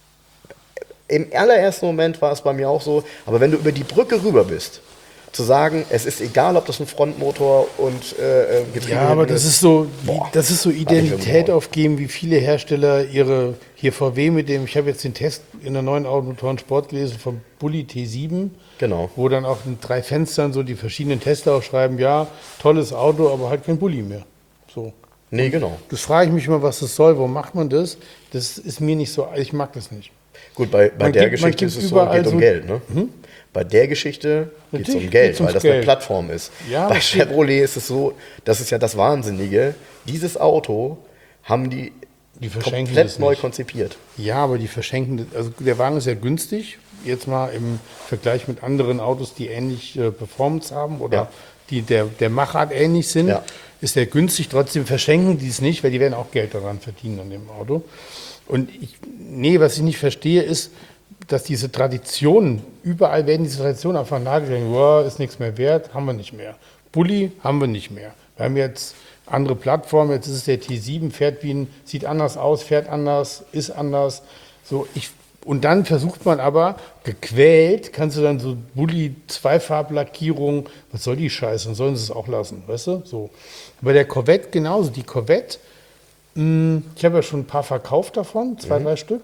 im allerersten Moment war es bei mir auch so, aber wenn du über die Brücke rüber bist, zu sagen, es ist egal, ob das ein Frontmotor und äh, Getriebe Ja, aber das ist so, wie, Boah, das ist so war nicht Identität mehr aufgeben, wie viele Hersteller ihre, hier V W mit dem, ich habe jetzt den Test in der neuen Automotoren Sport gelesen vom Bulli T sieben, Genau. wo dann auch in drei Fenstern so die verschiedenen Tester auch schreiben, ja, tolles Auto, aber halt kein Bulli mehr. So. Nee, genau. Das frage ich mich immer, was das soll, warum macht man das? Das ist mir nicht so, ich mag das nicht. Gut, bei, bei Man der gibt- man Geschichte gibt ist es so, überall geht um so- Geld. Ne? Bei der Geschichte geht es Natürlich um Geld, geht's ums weil das eine Geld. Plattform ist. Ja, bei das geht- Chevrolet ist es so, das ist ja das Wahnsinnige, dieses Auto haben die, Die verschenken komplett das neu nicht. konzipiert. Ja, aber die verschenken, das- also der Wagen ist ja günstig, jetzt mal im Vergleich mit anderen Autos, die ähnlich äh, Performance haben oder Ja. die der, der Machart ähnlich sind, Ja. ist der günstig, trotzdem verschenken die es nicht, weil die werden auch Geld daran verdienen an dem Auto. Und ich, nee, was ich nicht verstehe, ist, dass diese Traditionen, überall werden diese Traditionen einfach nahegelegt, wow, ist nichts mehr wert, haben wir nicht mehr. Bulli haben wir nicht mehr. Wir haben jetzt andere Plattformen, jetzt ist es der T sieben, fährt wie ein, sieht anders aus, fährt anders, ist anders. So, ich, und dann versucht man aber, gequält, kannst du dann so Bulli Zweifarblackierung, was soll die Scheiße, dann sollen sie es auch lassen, weißt du? So. Bei der Corvette genauso, die Corvette, mh, ich habe ja schon ein paar verkauft davon, zwei, drei Stück.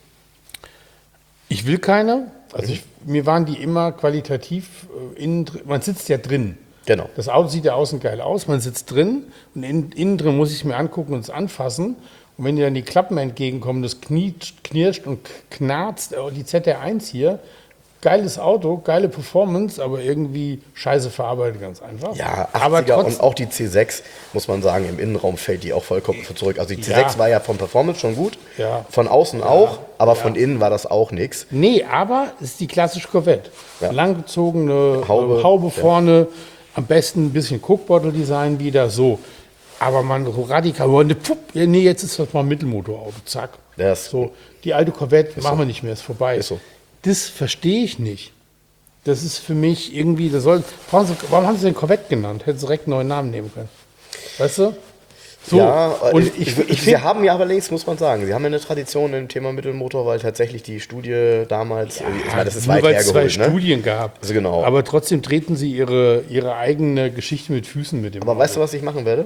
Ich will keine. Also ich, mir waren die immer qualitativ äh, innen drin. Man sitzt ja drin. Genau. Das Auto sieht ja außen geil aus. Man sitzt drin und in, innen drin muss ich es mir angucken und es anfassen. Und wenn dir dann die Klappen entgegenkommen, das knietscht, knirscht und knarzt, äh, die Z R eins hier, geiles Auto, geile Performance, aber irgendwie scheiße verarbeitet, ganz einfach. Ja, aber achtziger trotz, und auch die C sechs, muss man sagen, im Innenraum fällt die auch vollkommen zurück. Also die C sechs Ja. war ja von Performance schon gut, Ja. von außen auch, aber von innen war das auch nichts. Nee, aber es ist die klassische Corvette. Ja. Langgezogene Haube, Haube, Haube ja. vorne, am besten ein bisschen Cookbottle-Design wieder, so. Aber man so radikal, oh, ne, pup, ja, nee, jetzt ist das mal ein Mittelmotorauto, zack. Das- so, die alte Corvette machen wir nicht mehr, ist vorbei. Ist so. Das verstehe ich nicht. Das ist für mich irgendwie, das soll, brauchen Sie, warum haben Sie den Corvette genannt? Hätten Sie direkt einen neuen Namen nehmen können. Weißt du? So, Ja, und ich, ich, ich, ich, Sie find- haben ja allerdings, muss man sagen, Sie haben ja eine Tradition im Thema Mittelmotor, weil tatsächlich die Studie damals, ich meine, das ist nur weit weil es zwei hergeholt, ne? Studien gab. Also genau. Aber trotzdem treten sie ihre, ihre eigene Geschichte mit Füßen mit dem Aber Auto. weißt du, was ich machen werde?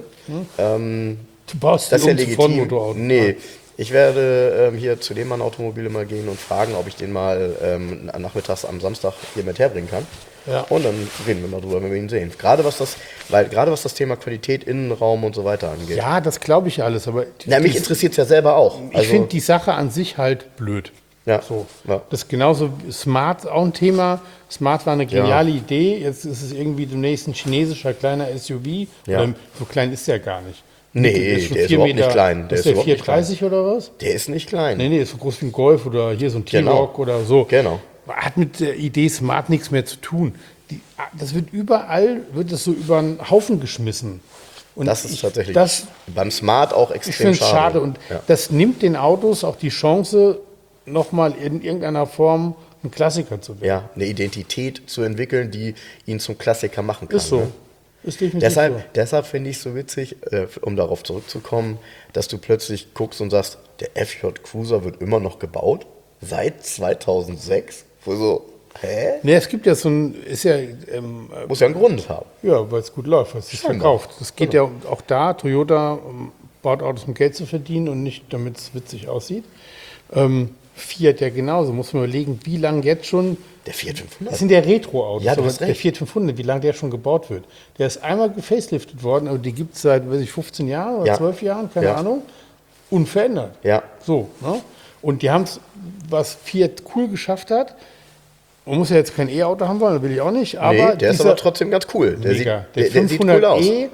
Ähm, Du baust das ist die ja um zu legitim. Frontmotorauto. Nee, ich werde ähm, hier zu dem Mann Automobile mal gehen und fragen, ob ich den mal ähm, nachmittags am Samstag hier mit herbringen kann. Ja. Und dann reden wir mal drüber, wenn wir ihn sehen. Gerade was das, weil gerade was das Thema Qualität, Innenraum und so weiter angeht. Ja, das glaube ich alles. Aber Na, mich die- interessiert es ja selber auch. ich Also, finde die Sache an sich halt blöd. Ja. So. Ja. Das ist genauso Smart auch ein Thema. Smart war eine geniale Idee. Jetzt ist es irgendwie demnächst ein chinesischer kleiner S U V. Ja. Oder so klein ist der gar nicht. Nee, schon der ist vier überhaupt nicht klein. Der ist ist der überhaupt nicht klein. vierhundertdreißig oder was? der ist nicht klein. Nee, nee, ist so groß wie ein Golf oder hier so ein Genau. T-Rock oder so. Genau. Hat mit der Idee Smart nichts mehr zu tun. Die, das wird überall, wird es so über einen Haufen geschmissen. Und Das ist ich, tatsächlich Das, beim Smart auch ich extrem finde es schade. schade. Und ja. das nimmt den Autos auch die Chance, nochmal in irgendeiner Form ein Klassiker zu werden. ja, eine Identität zu entwickeln, die ihn zum Klassiker machen kann. Ist so. Ne? Ist definitiv Deshalb, so. deshalb finde ich es so witzig, äh, um darauf zurückzukommen, dass du plötzlich guckst und sagst, der F J Cruiser wird immer noch gebaut? Seit zweitausendsechs? Wo so, hä? Nee, es gibt ja so ein, ist ja, ähm, Muss ja einen Grund haben. ja, weil es gut läuft, weil es sich Scheinbar. verkauft. Das geht ja auch da, Toyota ähm, baut Autos, um Geld zu verdienen und nicht, damit es witzig aussieht. Ähm, Fiat ja genauso, muss man überlegen, wie lange jetzt schon, Der Fiat das fünfhundert? sind ja Retro-Autos, Ja, du aber hast der recht. Fiat fünfhundert, wie lange der schon gebaut wird. Der ist einmal gefaceliftet worden, aber die gibt es seit, weiß ich, fünfzehn Jahren oder Ja. zwölf Jahren, keine Ja. Ahnung, unverändert. Ja. So, ne? Und die haben es, was Fiat cool geschafft hat, man muss ja jetzt kein E-Auto haben wollen, will ich auch nicht, aber Nee, der ist dieser- aber trotzdem ganz cool. Der, sieht, Mega. der, Der, der sieht cool aus. fünfhundert E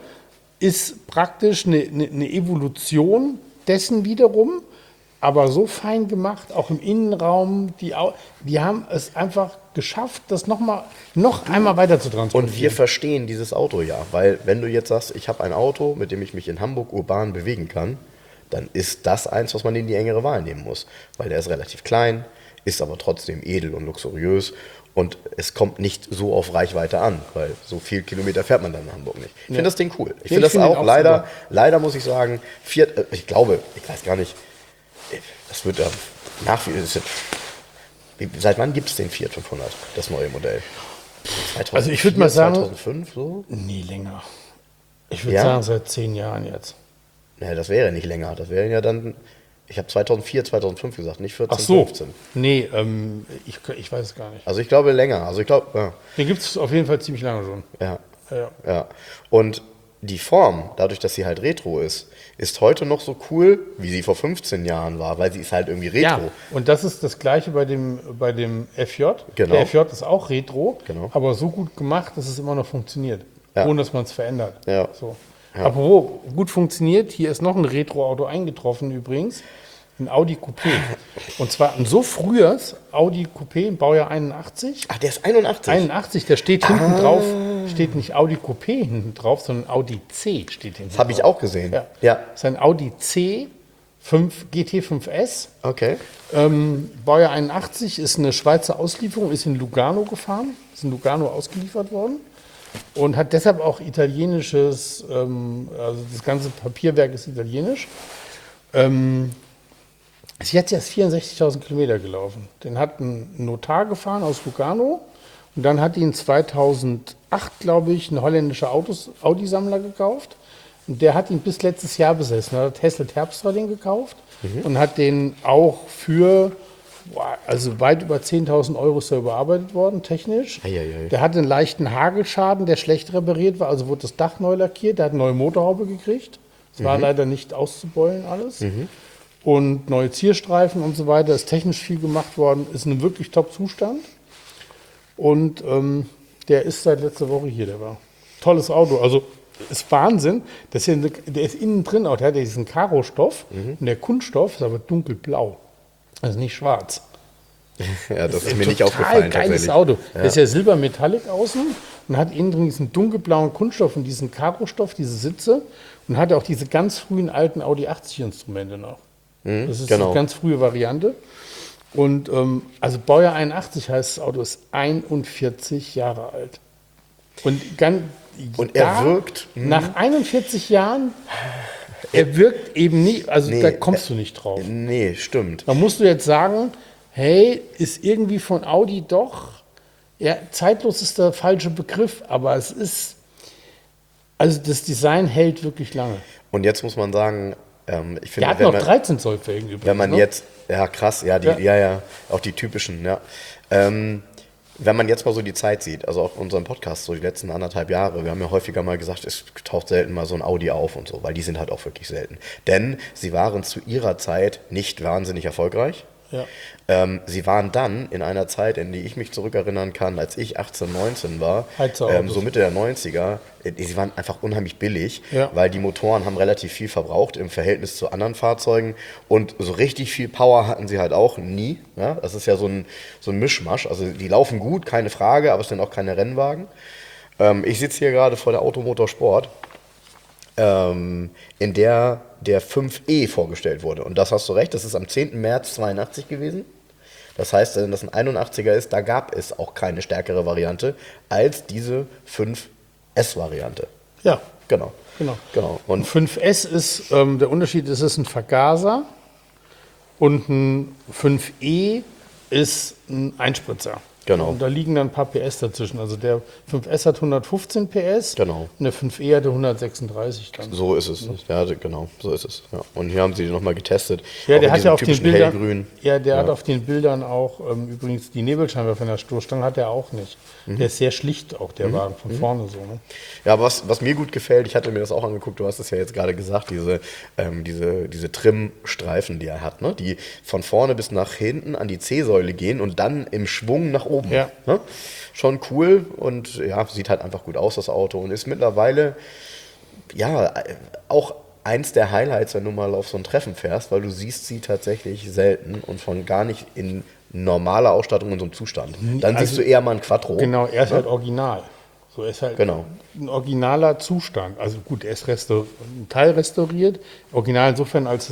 ist praktisch eine, eine, eine Evolution dessen wiederum, aber so fein gemacht, auch im Innenraum. Die, Au- die haben es einfach geschafft, das noch, mal, noch einmal weiter zu transportieren. Und wir verstehen dieses Auto ja, weil wenn du jetzt sagst, ich habe ein Auto, mit dem ich mich in Hamburg urban bewegen kann, dann ist das eins, was man in die engere Wahl nehmen muss. Weil der ist relativ klein, ist aber trotzdem edel und luxuriös. Und es kommt nicht so auf Reichweite an, weil so viel Kilometer fährt man dann in Hamburg nicht. Ich finde Ja. das Ding cool. Ich Ja, finde ich das find auch, den auch leider, super. leider muss ich sagen, vier, äh, ich glaube, ich weiß gar nicht, äh, das wird ja nach, ist jetzt, wie- seit wann gibt es den Fiat fünfhundert, das neue Modell? zweitausendvier, Also ich würd mal sagen- zweitausendfünf so? Nee, länger. Ich würde Ja? sagen, seit zehn Jahren jetzt. Nee, das wäre nicht länger. Das wären ja dann, ich habe zweitausendvier, zweitausendfünf gesagt, nicht vierzehn, Ach so. fünfzehn. Nee, ähm, ich, ich weiß es gar nicht. Also ich glaube länger. Also ich glaube, ja, Den gibt es auf jeden Fall ziemlich lange schon. ja, Ja. ja. Und die Form, dadurch, dass sie halt Retro ist, ist heute noch so cool, wie sie vor fünfzehn Jahren war, weil sie ist halt irgendwie Retro. Ja, und das ist das Gleiche bei dem, bei dem F J. Genau. Der F J ist auch Retro, Genau. aber so gut gemacht, dass es immer noch funktioniert, Ja. ohne dass man es verändert. Ja. So. Ja. Apropos, gut funktioniert, hier ist noch ein Retro-Auto eingetroffen übrigens, ein Audi Coupé. Und zwar ein so frühes Audi Coupé, Baujahr einundachtzig. Ach, der ist einundachtzig. einundachtzig, der steht hinten drauf, steht nicht Audi Coupé hinten drauf, sondern Audi C steht hinten Das habe ich drauf. auch gesehen. Ja. Ja. Das ist ein Audi C fünf, G T fünf S. Okay. Ähm, Baujahr einundachtzig, ist eine Schweizer Auslieferung, ist in Lugano gefahren, ist in Lugano ausgeliefert worden und hat deshalb auch italienisches, ähm, also das ganze Papierwerk ist italienisch. Ähm, ist jetzt erst vierundsechzigtausend Kilometer gelaufen. Den hat ein Notar gefahren aus Lugano und dann hat ihn zweitausendacht, glaube ich, ein holländischer Autos, Audi-Sammler gekauft. Und der hat ihn bis letztes Jahr besessen. Da hat Hessel Terpstra den gekauft und hat den auch für, boah, also weit über zehntausend Euro ist er überarbeitet worden, technisch. Eieiei. Der hatte einen leichten Hagelschaden, der schlecht repariert war, also wurde das Dach neu lackiert. Der hat eine neue Motorhaube gekriegt. Das war leider nicht auszubeulen alles. Und neue Zierstreifen und so weiter. Ist technisch viel gemacht worden. Ist in einem wirklich Top-Zustand. Und ähm, der ist seit letzter Woche hier, der war. Tolles Auto. Also ist Wahnsinn. Das hier, der ist innen drin auch. Der hat ja diesen Karo-Stoff. Und der Kunststoff ist aber dunkelblau. Also nicht schwarz. Ja, das ist ein mir nicht total aufgefallen geiles tatsächlich. Auto. Ja. Der ist ja silbermetallic außen und hat innen drin diesen dunkelblauen Kunststoff und diesen Karo-Stoff, diese Sitze. Und hat auch diese ganz frühen alten Audi achtzig Instrumente noch. Das ist genau. die ganz frühe Variante. Und ähm, also Baujahr einundachtzig heißt das Auto, ist einundvierzig Jahre alt. Und, ganz, Und er wirkt, hm. Nach einundvierzig Jahren, er wirkt eben nicht, also Nee, da kommst du nicht drauf. Nee, stimmt. Da musst du jetzt sagen, hey, ist irgendwie von Audi doch, ja, zeitlos ist der falsche Begriff, aber es ist, also das Design hält wirklich lange. Und jetzt muss man sagen, ähm, ich finde, Der hat wenn noch man, dreizehn Zoll Felgen übrigens. wenn man ne? jetzt, ja krass, ja, die, ja. Ja. ja, auch die typischen, ja. Ähm, wenn man jetzt mal so die Zeit sieht, also auch unseren Podcast, so die letzten anderthalb Jahre, wir haben ja häufiger mal gesagt, es taucht selten mal so ein Audi auf und so, weil die sind halt auch wirklich selten. Denn sie waren zu ihrer Zeit nicht wahnsinnig erfolgreich. Ja. Ähm, sie waren dann in einer Zeit, in die ich mich zurückerinnern kann, als ich achtzehn, neunzehn war, Heizerautos. ähm, so Mitte der neunziger, äh, sie waren einfach unheimlich billig, Ja. weil die Motoren haben relativ viel verbraucht im Verhältnis zu anderen Fahrzeugen und so richtig viel Power hatten sie halt auch nie. Ja? Das ist ja so ein, so ein Mischmasch. Also die laufen gut, keine Frage, aber es sind auch keine Rennwagen. Ähm, ich sitze hier gerade vor der Automotor Sport, ähm, in der der fünf E vorgestellt wurde. Und das hast du recht, das ist am zehnten März zweiundachtzig gewesen. Das heißt, wenn das ein einundachtziger ist, da gab es auch keine stärkere Variante als diese fünf S-Variante. Ja, Genau. genau. Genau. Und Und fünf S ist, ähm, der Unterschied ist, es ist ein Vergaser und ein fünf E ist ein Einspritzer. Genau. Und da liegen dann ein paar P S dazwischen. Also der fünf S hat hundertfünfzehn P S Genau. und der fünf E hatte hundertsechsunddreißig dann. so ist es. Ja, genau, so ist es. Ja. Und hier haben sie die nochmal getestet. Ja, Auch der in hat diesem ja auf den typischen Bildern, hellgrün. ja, der hat auf den Bildern auch ähm, übrigens die Nebelscheinwerfer in der Stoßstange hat er auch nicht. Mhm. Der ist sehr schlicht auch der Wagen von vorne so. Ne? Ja, was, was mir gut gefällt, ich hatte mir das auch angeguckt, du hast es ja jetzt gerade gesagt, diese, ähm, diese, diese Trim-Streifen, die er hat, ne? Die von vorne bis nach hinten an die C-Säule gehen und dann im Schwung nach oben. Ja. Ne? Schon cool und ja, sieht halt einfach gut aus, das Auto, und ist mittlerweile ja auch eins der Highlights, wenn du mal auf so ein Treffen fährst, weil du siehst sie tatsächlich selten und von gar nicht in normaler Ausstattung in so einem Zustand. Dann Also- siehst du eher mal ein Quattro. Genau, er ist halt original. So, er ist halt Genau. ein originaler Zustand. Also gut, er ist restaur ein Teil restauriert. Original insofern, als es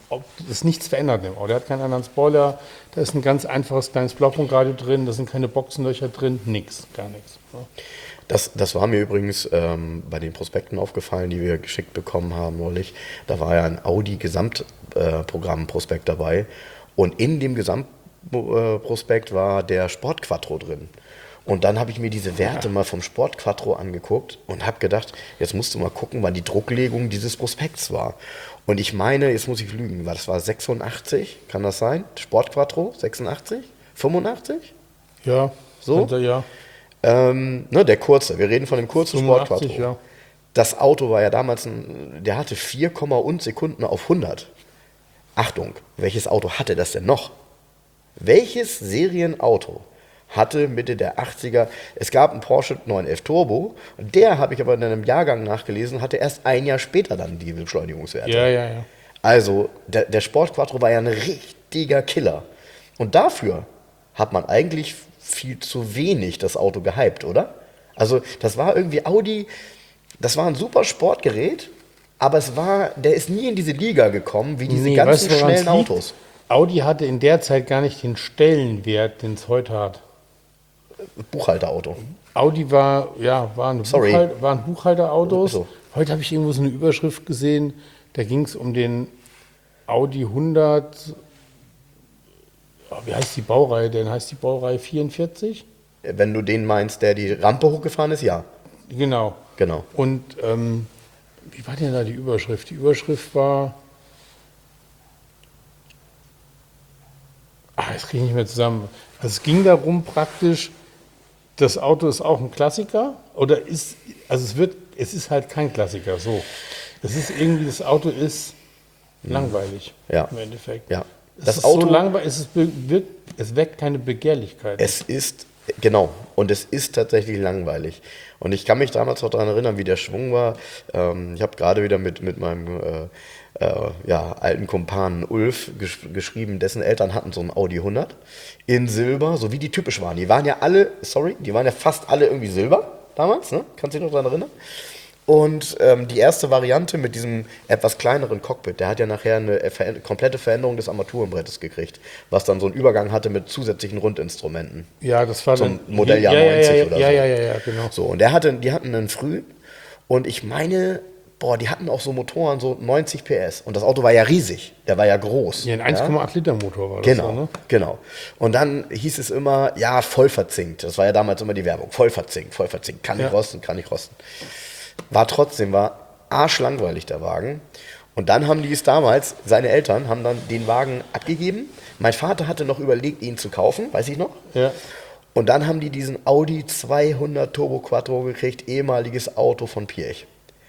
ob, ist nichts verändert im Auto. Der hat keinen anderen Spoiler, da ist ein ganz einfaches kleines Blaupunkradio drin, da sind keine Boxenlöcher drin, nix, gar nichts. Ja. Das, das war mir übrigens ähm, bei den Prospekten aufgefallen, die wir geschickt bekommen haben neulich. Da war ja ein Audi-Gesamtprogramm-Prospekt dabei und in dem Gesamtprospekt war der Sport Quattro drin. Und dann habe ich mir diese Werte ja. mal vom Sport Quattro angeguckt und habe gedacht, jetzt musst du mal gucken, wann die Drucklegung dieses Prospekts war. Und ich meine, jetzt muss ich lügen, das war sechsundachtzig, kann das sein? Sport Quattro, sechsundachtzig? fünfundachtzig? Ja, so? Könnte, ja. Ähm, ne, der kurze, wir reden von dem kurzen Sport Quattro. Ja. Das Auto war ja damals, ein, der hatte vier und Sekunden auf hundert. Achtung, welches Auto hatte das denn noch? Welches Serienauto hatte Mitte der achtziger, es gab einen Porsche neun elf Turbo, und der, habe ich aber in einem Jahrgang nachgelesen, hatte erst ein Jahr später dann die Beschleunigungswerte. Ja, ja, ja. Also, der, der Sport Quattro war ja ein richtiger Killer. Und dafür hat man eigentlich viel zu wenig das Auto gehypt, oder? Also, das war irgendwie Audi, das war ein super Sportgerät, aber es war, der ist nie in diese Liga gekommen, wie diese nee, ganzen weißt du, schnellen Autos. Audi hatte in der Zeit gar nicht den Stellenwert, den es heute hat. Buchhalterauto. Audi war, ja, war ein, Sorry. Buchhalt, waren Buchhalterautos. So. Heute habe ich irgendwo so eine Überschrift gesehen, da ging es um den Audi hundert, oh, wie heißt die Baureihe denn? Heißt die Baureihe vierundvierzig? Wenn du den meinst, der die Rampe hochgefahren ist, ja. Genau. Genau. Und ähm, wie war denn da die Überschrift? Die Überschrift war, ah, das kriege ich nicht mehr zusammen. Also es ging darum praktisch, das Auto ist auch ein Klassiker oder ist, also es wird, es ist halt kein Klassiker, so. Es ist irgendwie, das Auto ist langweilig Ja. im Endeffekt. Ja. Es Das ist Auto, so langweilig, es, ist, wirkt, es weckt keine Begehrlichkeit. es ist, genau, und es ist tatsächlich langweilig. Und ich kann mich damals noch daran erinnern, wie der Schwung war. Ähm, ich habe gerade wieder mit, mit meinem äh, äh, ja, alten Kumpan Ulf gesch- geschrieben, dessen Eltern hatten so einen Audi hundert in Silber, so wie die typisch waren. Die waren ja alle, sorry, die waren ja fast alle irgendwie Silber damals, ne? Kannst du dich noch daran erinnern? Und ähm, die erste Variante mit diesem etwas kleineren Cockpit, der hat ja nachher eine ver- komplette Veränderung des Armaturenbrettes gekriegt, was dann so einen Übergang hatte mit zusätzlichen Rundinstrumenten. Ja, das war Zum dann, Modelljahr ja, ja, neunzig ja, oder ja, so. Ja, ja, ja, genau. So, und der hatte, die hatten einen frühen und ich meine, boah, die hatten auch so Motoren, so neunzig P S. Und das Auto war ja riesig, der war ja groß. Ja, ein eins Komma acht Liter Motor war das. Genau, so, ne? genau. Und dann hieß es immer, ja, voll verzinkt. Das war ja damals immer die Werbung. Voll verzinkt, voll verzinkt. Kann nicht Ja. rosten, kann nicht rosten. War trotzdem, war arschlangweilig der Wagen. Und dann haben die es damals, seine Eltern haben dann den Wagen abgegeben. Mein Vater hatte noch überlegt, ihn zu kaufen, weiß ich noch. Ja. Und dann haben die diesen Audi zweihundert Turbo Quattro gekriegt, ehemaliges Auto von Piech.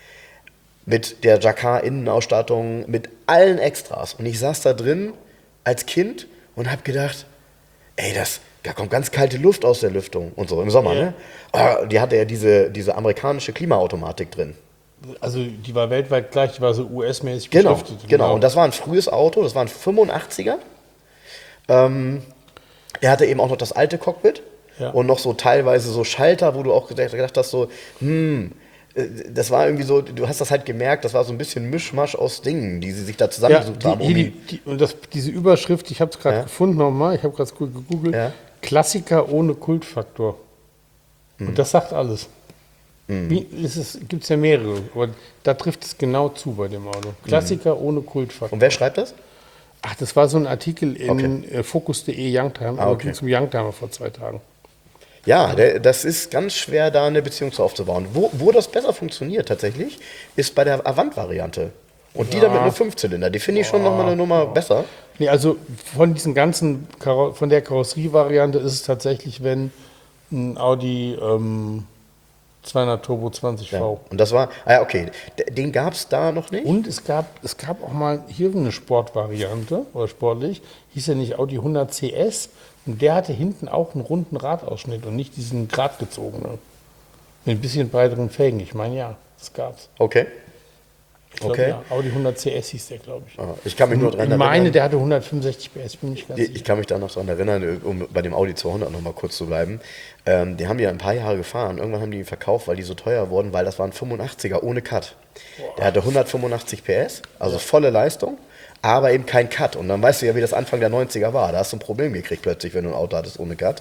Mit der Jacquard-Innenausstattung, mit allen Extras. Und ich saß da drin als Kind und habe gedacht, ey, das, da kommt ganz kalte Luft aus der Lüftung und so im Sommer, Ja. ne? Oh, die hatte ja diese, diese amerikanische Klimaautomatik drin. Also die war weltweit gleich, die war so U S-mäßig Genau, beschriftet. genau. Und das war ein frühes Auto, das war ein fünfundachtziger. Ähm, er hatte eben auch noch das alte Cockpit Ja. und noch so teilweise so Schalter, wo du auch gedacht, gedacht hast, so, hm, äh, das war irgendwie so, du hast das halt gemerkt, das war so ein bisschen Mischmasch aus Dingen, die sie sich da Ja, zusammengesucht die, haben. Um hier die, ihn, die, und das, diese Überschrift, ich habe es gerade Ja. gefunden nochmal, ich habe gerade gegoogelt, Ja. Klassiker ohne Kultfaktor. Hm. Und das sagt alles. Wie ist es, gibt es ja mehrere, aber da trifft es genau zu bei dem Auto. Klassiker ohne Kultfaktor. und wer schreibt das? Ach, das war so ein Artikel in Okay. äh, Focus punkt de Youngtime, Ah, aber okay. ging zum Youngtimer vor zwei Tagen. Ja, der, das ist ganz schwer, da eine Beziehung zu aufzubauen. Wo, wo das besser funktioniert tatsächlich, ist bei der Avant-Variante. Und die Ja. dann mit einem Fünfzylinder, die finde ich schon nochmal eine Nummer besser. Nee, also von diesen ganzen, Karo von der Karosserievariante ist es tatsächlich, wenn ein Audi ähm, zweihundert Turbo zwanzig Ja. V. Und das war, ah ja, okay, D- den gab es da noch nicht? Und es gab, es gab auch mal hier eine Sportvariante, oder sportlich, hieß ja nicht Audi hundert C S, und der hatte hinten auch einen runden Radausschnitt und nicht diesen gradgezogenen. Mit ein bisschen breiteren Felgen. Ich meine, ja, das gab's. Okay. Ich glaub, Okay. ja, Audi hundert C S hieß der, glaube ich. Ah, Ich kann mich nur dran Ich meine, erinnern. der hatte hundertfünfundsechzig P S, bin ich ganz Ich sicher. kann mich da noch daran erinnern, um bei dem Audi zweihundert noch mal kurz zu bleiben. Ähm, die haben die ja ein paar Jahre gefahren. Irgendwann haben die ihn verkauft, weil die so teuer wurden, weil das war ein fünfundachtziger ohne Cut. Der hatte hundertfünfundachtzig P S, also volle Leistung, aber eben kein Cut. Und dann weißt du ja, wie das Anfang der neunziger war. Da hast du ein Problem gekriegt plötzlich, wenn du ein Auto hattest ohne Cut.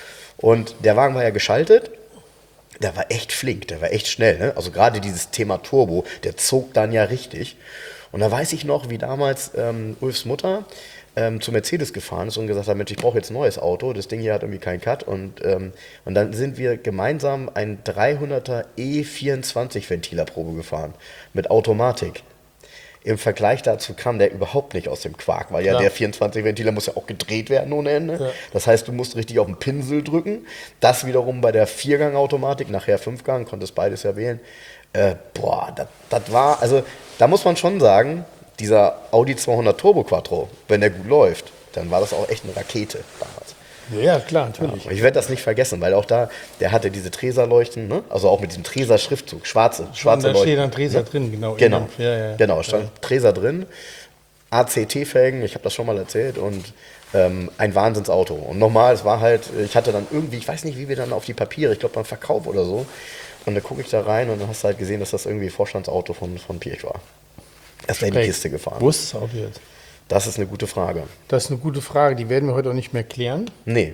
Und der Wagen war ja geschaltet. Der war echt flink, der war echt schnell. Ne? Also gerade dieses Thema Turbo, der zog dann ja richtig. Und da weiß ich noch, wie damals ähm, Ulfs Mutter ähm, zu Mercedes gefahren ist und gesagt hat, Mensch, ich brauche jetzt ein neues Auto, das Ding hier hat irgendwie keinen Cut. Und, ähm, und dann sind wir gemeinsam ein dreihunderter E vierundzwanzig Ventilerprobe gefahren mit Automatik. Im Vergleich dazu kam der überhaupt nicht aus dem Quark, weil ja Klar. der vierundzwanzig Ventiler muss ja auch gedreht werden ohne Ende. Ja. Das heißt, du musst richtig auf den Pinsel drücken. Das wiederum bei der Viergang-Automatik, nachher Fünfgang, konntest beides ja wählen. Äh, boah, das, das war, also da muss man schon sagen, dieser Audi zweihundert Turbo Quattro, wenn der gut läuft, dann war das auch echt eine Rakete damals. Ja, klar, natürlich. Ja, ich werde das nicht vergessen, weil auch da, der hatte diese Treser-Leuchten, ne? Also auch mit diesem Treser-Schriftzug, schwarze, schwarze Und da Leuchten. steht dann Treser ne? drin, genau. Genau, Ja, ja. genau, stand ja. Treser drin, A C T-Felgen, ich habe das schon mal erzählt und ähm, ein Wahnsinnsauto. Und nochmal, es war halt, ich hatte dann irgendwie, ich weiß nicht, wie wir dann auf die Papiere, ich glaube beim Verkauf oder so, und dann gucke ich da rein und dann hast du halt gesehen, dass das irgendwie Vorstandsauto von, von Piech war. Er ist da in die Schräg. Kiste gefahren. Wo ist das Auto jetzt? Das ist eine gute Frage. Das ist eine gute Frage, die werden wir heute auch nicht mehr klären. Nee.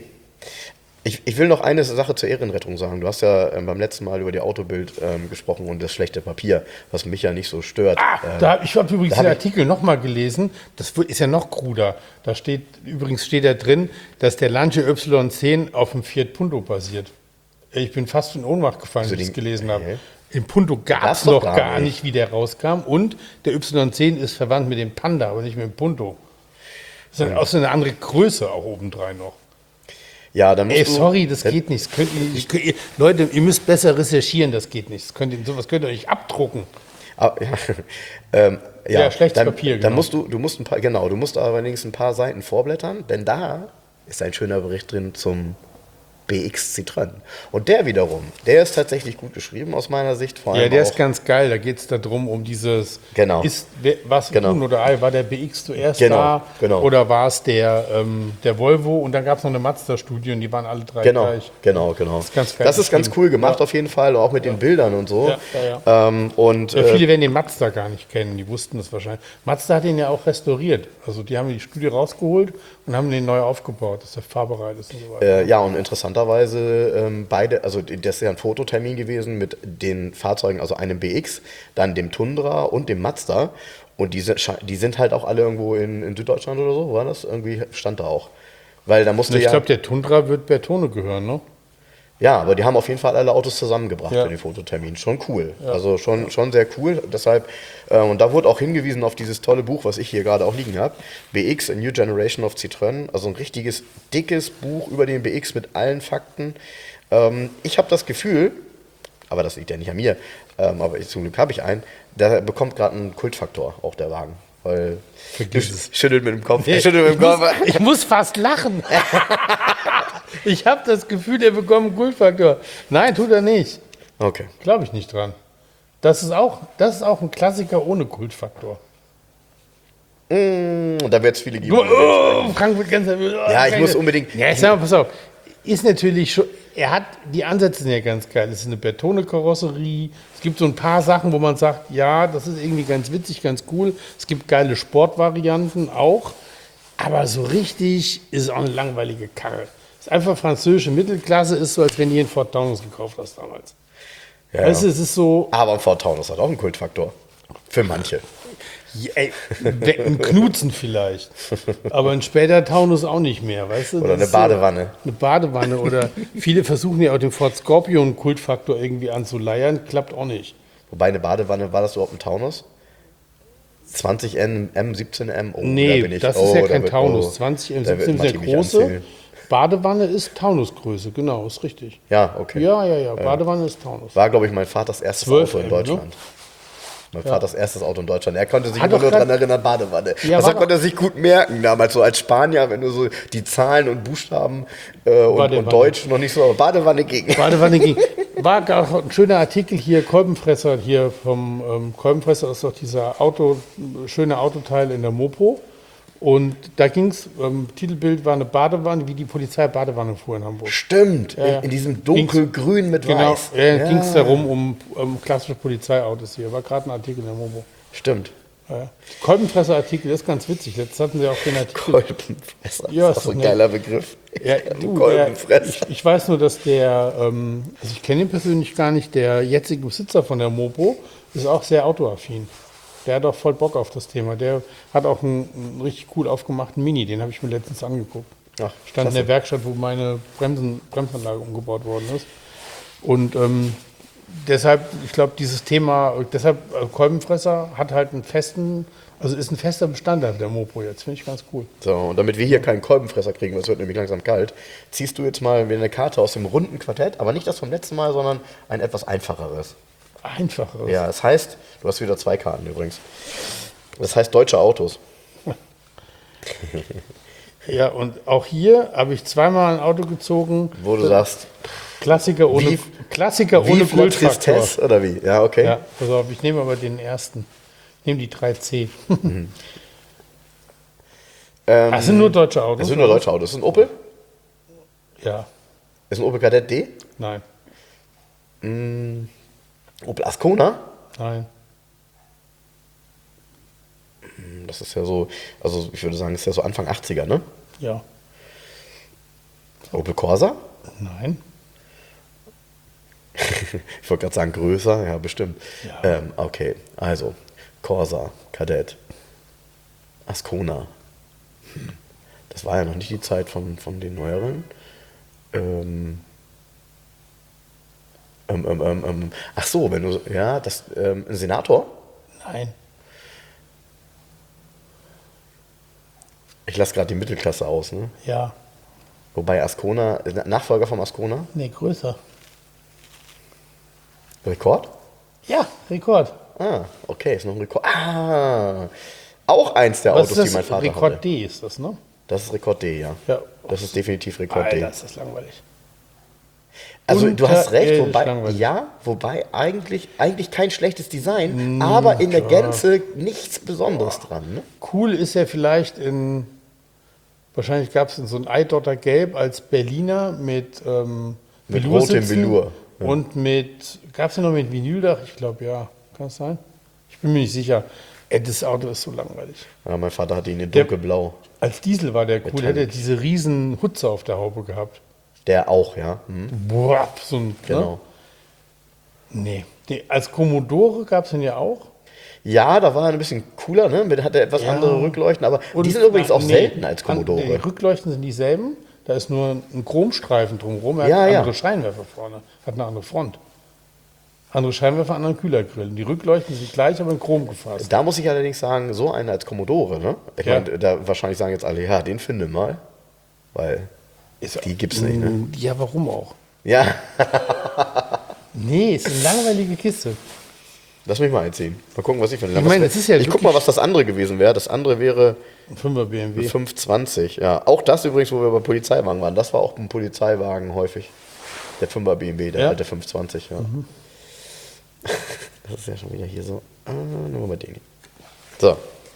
Ich, ich will noch eine Sache zur Ehrenrettung sagen. Du hast ja ähm, beim letzten Mal über die Autobild ähm, gesprochen und das schlechte Papier, was mich ja nicht so stört. Ah, Ähm, da hab, ich habe übrigens da den hab ich- Artikel nochmal gelesen. Das wird- ist ja noch kruder. Da steht, übrigens steht da drin, dass der Lancia Y zehn auf dem Fiat Punto basiert. Ich bin fast in Ohnmacht gefallen, Also als ich den- das gelesen habe. Okay. Im Punto gab Gab's es doch noch gar gar nicht. nicht, wie der rauskam. Und der Y zehn ist verwandt mit dem Panda, aber nicht mit dem Punto. Das ist dann auch so eine andere Größe auch obendrein noch. Ja, dann musst Ey, du, sorry, das geht nicht. Das könnt ihr, ich, könnt ihr, Leute, ihr müsst besser recherchieren, das geht nicht. Das könnt ihr, sowas könnt ihr euch abdrucken. Ah, ja, ähm, ja, Ja, schlechtes dann, Papier, Dann genau. musst du, du musst ein paar, genau, du musst allerdings ein paar Seiten vorblättern, denn da ist ein schöner Bericht drin zum B X Citroën. Und der wiederum, der ist tatsächlich gut geschrieben aus meiner Sicht. Vor allem Ja, der auch, ist ganz geil. Da geht es darum, um dieses, Genau. ist wer- was Genau. Huhn oder Ei? War der B X zuerst Genau, da? genau. Oder war es der, ähm, der Volvo? Und dann gab es noch eine Mazda-Studie und die waren alle drei Genau, gleich. genau, genau. Das ist ganz geil das ist ganz geschrieben. cool gemacht Ja. auf jeden Fall, auch mit den Bildern und so. Ja, ja, Ähm, und Ja, äh, viele werden den Mazda gar nicht kennen, die wussten das wahrscheinlich. Mazda hat den ja auch restauriert. Also die haben die Studie rausgeholt und haben den neu aufgebaut, dass der fahrbereit ist und so weiter. Äh, ja, und interessanterweise ähm, beide, also das ist ja ein Fototermin gewesen mit den Fahrzeugen, also einem B X, dann dem Tundra und dem Mazda. Und die sind, sche- die sind halt auch alle irgendwo in, in Süddeutschland oder so, war das? Irgendwie stand da auch. Weil da musste ich ja. glaube, der Tundra wird Bertone gehören, ne? Ja, aber die haben auf jeden Fall alle Autos zusammengebracht Ja. für den Fototermin. Schon cool. Also schon, schon sehr cool. Deshalb, äh, und da wurde auch hingewiesen auf dieses tolle Buch, was ich hier gerade auch liegen habe. B X, A New Generation of Citroën. Also ein richtiges, dickes Buch über den B X mit allen Fakten. Ähm, ich habe das Gefühl, aber das liegt ja nicht an mir, ähm, aber ich, zum Glück habe ich einen, der bekommt gerade einen Kultfaktor, auch der Wagen. Weil Vergiss es. schüttelt mit dem Kopf. Ich, schüttelt mit dem muss, Kopf. ich muss fast lachen. Ich habe das Gefühl, der bekommt einen Kultfaktor. Nein, tut er nicht. Okay. Glaube ich nicht dran. Das ist auch, das ist auch ein Klassiker ohne Kultfaktor. Mm, da wird es viele geben. Oh, Frank wird ganz nervös. Oh, Ja, ich Frank muss wird- unbedingt- Ja, ich sag mal, pass auf. Ist natürlich schon. Er hat die Ansätze sind ja ganz geil. Es ist eine Bertone-Karosserie. Es gibt so ein paar Sachen, wo man sagt, ja, das ist irgendwie ganz witzig, ganz cool. Es gibt geile Sportvarianten auch. Aber so richtig ist es auch eine langweilige Karre. Es ist einfach französische Mittelklasse, ist so, als wenn du einen Ford Taunus gekauft hast damals. Ja, Weißt du, ja. es ist so, Aber ein Ford Taunus hat auch einen Kultfaktor. Für manche. ja, ey, ein Knutzen vielleicht. Aber ein später Taunus auch nicht mehr, weißt du? Oder Das eine ist so- Badewanne. Eine Badewanne oder viele versuchen ja auch den Ford Scorpion einen Kultfaktor irgendwie anzuleiern, klappt auch nicht. Wobei eine Badewanne, war das überhaupt ein Taunus? zwanzig M, M, siebzehn M? Oh, Nee, da bin ich. das oh, ist ja da kein wird- Taunus. oh, zwanzig M da wird siebzehn ist Matti der mich große. anzählen. Badewanne ist Taunusgröße, genau, ist richtig. Ja, okay. Ja, ja, ja, Badewanne ist Taunus. War, glaube ich, mein Vaters erstes zwölf Auto in M, Deutschland. Mein Vaters erstes Auto in Deutschland. Er konnte sich Hat immer doch nur grad- daran erinnern, Badewanne. Ja, das war konnte er sich gut merken damals, so als Spanier, wenn du so die Zahlen und Buchstaben äh, und, Badewanne. und Deutsch noch nicht so, aber Badewanne ging. Badewanne ging. War auch ein schöner Artikel hier, Kolbenfresser hier vom ähm, Kolbenfresser ist doch dieser Auto, schöne Autoteil in der Mopo. Und da ging es, ähm, Titelbild war eine Badewanne, wie die Polizei Badewanne fuhr in Hamburg. Stimmt, Ja, ja. in, in diesem dunkelgrün mit Genau, weiß. ja, ging es darum, um, um klassische Polizeiautos hier. War gerade ein Artikel in der Mopo. Stimmt. Ja. Kolbenfresser-Artikel ist ganz witzig. Letztes hatten sie auch den Artikel. Kolbenfresser, Ja, das ist ist so ein doch geiler Begriff. Ja, du du, Kolbenfresser. der, ich, ich weiß nur, dass der, ähm, also ich kenne ihn persönlich gar nicht, der jetzige Besitzer von der Mopo ist auch sehr autoaffin. Der hat auch voll Bock auf das Thema. Der hat auch einen, einen richtig cool aufgemachten Mini, den habe ich mir letztens angeguckt. Ach, Stand klasse. in der Werkstatt, wo meine Bremsen, Bremsanlage umgebaut worden ist. Und ähm, deshalb, ich glaube, dieses Thema, deshalb äh, Kolbenfresser hat halt einen festen, also ist ein fester Bestandteil der Mopo jetzt, finde ich ganz cool. So, und damit wir hier keinen Kolbenfresser kriegen, weil es wird nämlich langsam kalt, ziehst du jetzt mal wieder eine Karte aus dem runden Quartett, aber nicht das vom letzten Mal, sondern ein etwas einfacheres. Einfacheres. Ja, das heißt, du hast wieder zwei Karten übrigens. Das heißt deutsche Autos. Ja, und auch hier habe ich zweimal ein Auto gezogen. Wo du sagst, Klassiker ohne, wie- Klassiker wie ohne viel Kultfaktor. Tristesse oder wie? Ja, okay. Ja, pass auf, ich nehme aber den ersten. Ich nehme die drei C. Ähm, Das sind nur deutsche Autos. das sind nur deutsche Autos. Das ist ein Opel? Ja, Das ist ein Opel Kadett D? nein, Opel Ascona? nein. Das ist ja so, also ich würde sagen, das ist ja so Anfang achtziger, ne? Ja, Opel Corsa? nein. Ich wollte gerade sagen größer, ja bestimmt. Ja. Ähm, okay, also Corsa, Kadett, Ascona. Hm. Das war ja noch nicht die Zeit von, von den neueren. Ähm, ähm, ähm, ähm, ähm. Ach so, wenn du, ja, das, ähm, ein Senator? Nein. Ich lasse gerade die Mittelklasse aus, ne? Ja, Wobei Ascona, Nachfolger vom Ascona, nee, größer. Rekord? Ja, Rekord. Ah, okay, ist noch ein Rekord. Ah, auch eins der Was Autos, ist das? die mein Vater Rekord hatte. D ist das, ne? Das ist Rekord D, ja. Ja. Das ist definitiv Rekord D. Alter, ist das langweilig. Also du hast recht, unterirdisch wobei, langweilig. ja, wobei eigentlich, eigentlich kein schlechtes Design, aber in der Gänze nichts Besonderes dran. Ne? Cool ist ja vielleicht in, wahrscheinlich gab es in so ein Eidotter Gelb als Berliner mit, ähm, Mit Velour-Sitzen rotem Velour, ja. Und mit, gab es ja noch mit Vinyldach? Ich glaube ja, kann es sein? Ich bin mir nicht sicher. Ey, das Auto ist so langweilig. Ja, mein Vater hatte ihn in Der- dunkelblau. Als Diesel war der cool, Metallic. hätte er diese riesen Hutze auf der Haube gehabt. Der auch, ja. Hm, Boah, so ein, genau. Ne? Nee. nee. Als Commodore gab es den ja auch. Ja, da war er ein bisschen cooler, ne? Mit hat er etwas Ja. andere Rückleuchten, aber Und- die sind übrigens auch nee, selten als an- Commodore. Die Rückleuchten sind dieselben. Da ist nur ein Chromstreifen drumherum. Er Ja, hat ja. andere Scheinwerfer vorne. Hat eine andere Front. Andere Scheinwerfer, anderen Kühlergrill. Und die Rückleuchten sind gleich, aber in Chrom gefasst. Da muss ich allerdings sagen, so einer als Commodore, ne? Ich Ja. meine, da wahrscheinlich sagen jetzt alle, ja, den finde mal. Weil die gibt's nicht, ne? Ja, warum auch? Ja, Nee, ist eine langweilige Kiste. lass mich mal einziehen. Mal gucken, was ich finde. Ich meine, das ist ja ich guck wirklich- mal, was das andere gewesen wäre. Das andere wäre Ein Fünfer B M W. fünf zwanzig. Ja, auch das übrigens, wo wir bei Polizeiwagen waren. Das war auch ein Polizeiwagen häufig. Der Fünfer B M W, der Ja? alte fünf zwanzig. Ja. Das ist ja schon wieder hier so. Ah, nehmen wir mal den. So.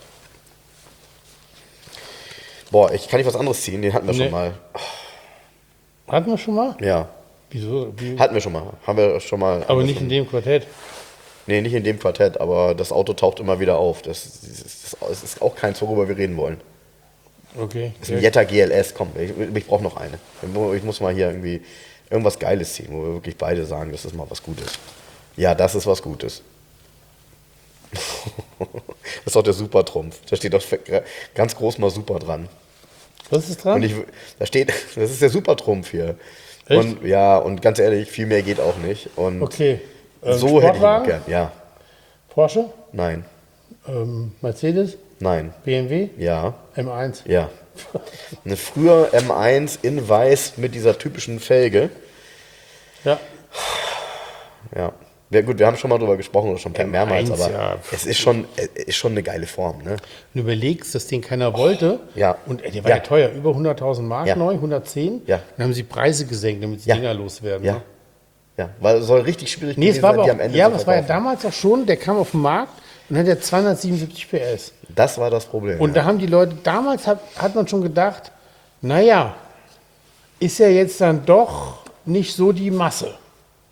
Boah, ich kann nicht was anderes ziehen. Den hatten wir Nee. schon mal. Hatten wir schon mal? Ja, Wieso? Wie? hatten wir schon mal. Haben wir schon mal. haben Aber wir nicht schon. in dem Quartett. Nee, nicht in dem Quartett, aber das Auto taucht immer wieder auf. Das, das, das ist auch keins, worüber wir reden wollen. Okay. Das ist ein Jetta G L S, komm, ich, ich brauche noch eine. Ich muss mal hier irgendwie irgendwas Geiles ziehen, wo wir wirklich beide sagen, das ist mal was Gutes. Ja, das ist was Gutes. Das ist doch der Supertrumpf. Da steht doch ganz groß mal Super dran. Was ist dran? Und ich, da steht, das ist der Supertrumpf hier. Echt? Und ja, und ganz ehrlich, viel mehr geht auch nicht. Und Okay. Ähm, so hätte ich ihn Sportwagen? gern. Ja, Porsche? nein, Ähm, Mercedes? nein, B M W? ja. M eins? Ja. Eine früher M eins in weiß mit dieser typischen Felge. Ja. Ja. Ja, gut, wir haben schon mal drüber gesprochen oder schon mehrmals, M eins, aber ja. es ist schon, es ist schon eine geile Form. Ne? Du überlegst, dass den keiner wollte. ja. Und ey, der war ja, Ja. teuer, über hunderttausend Mark Ja. neu, hundertzehn. Ja. Dann haben sie Preise gesenkt, damit sie Ja. Dinger loswerden. Ja. Ne? Ja, weil es soll richtig schwierig Nee, es war aber die auch, am Ende ja, zu aber es war ja verkaufen. damals auch schon, der kam auf den Markt und hat ja zweihundertsiebenundsiebzig P S. Das war das Problem. Und ja. da haben die Leute, damals hat, hat man schon gedacht, naja, ist ja jetzt dann doch nicht so die Masse.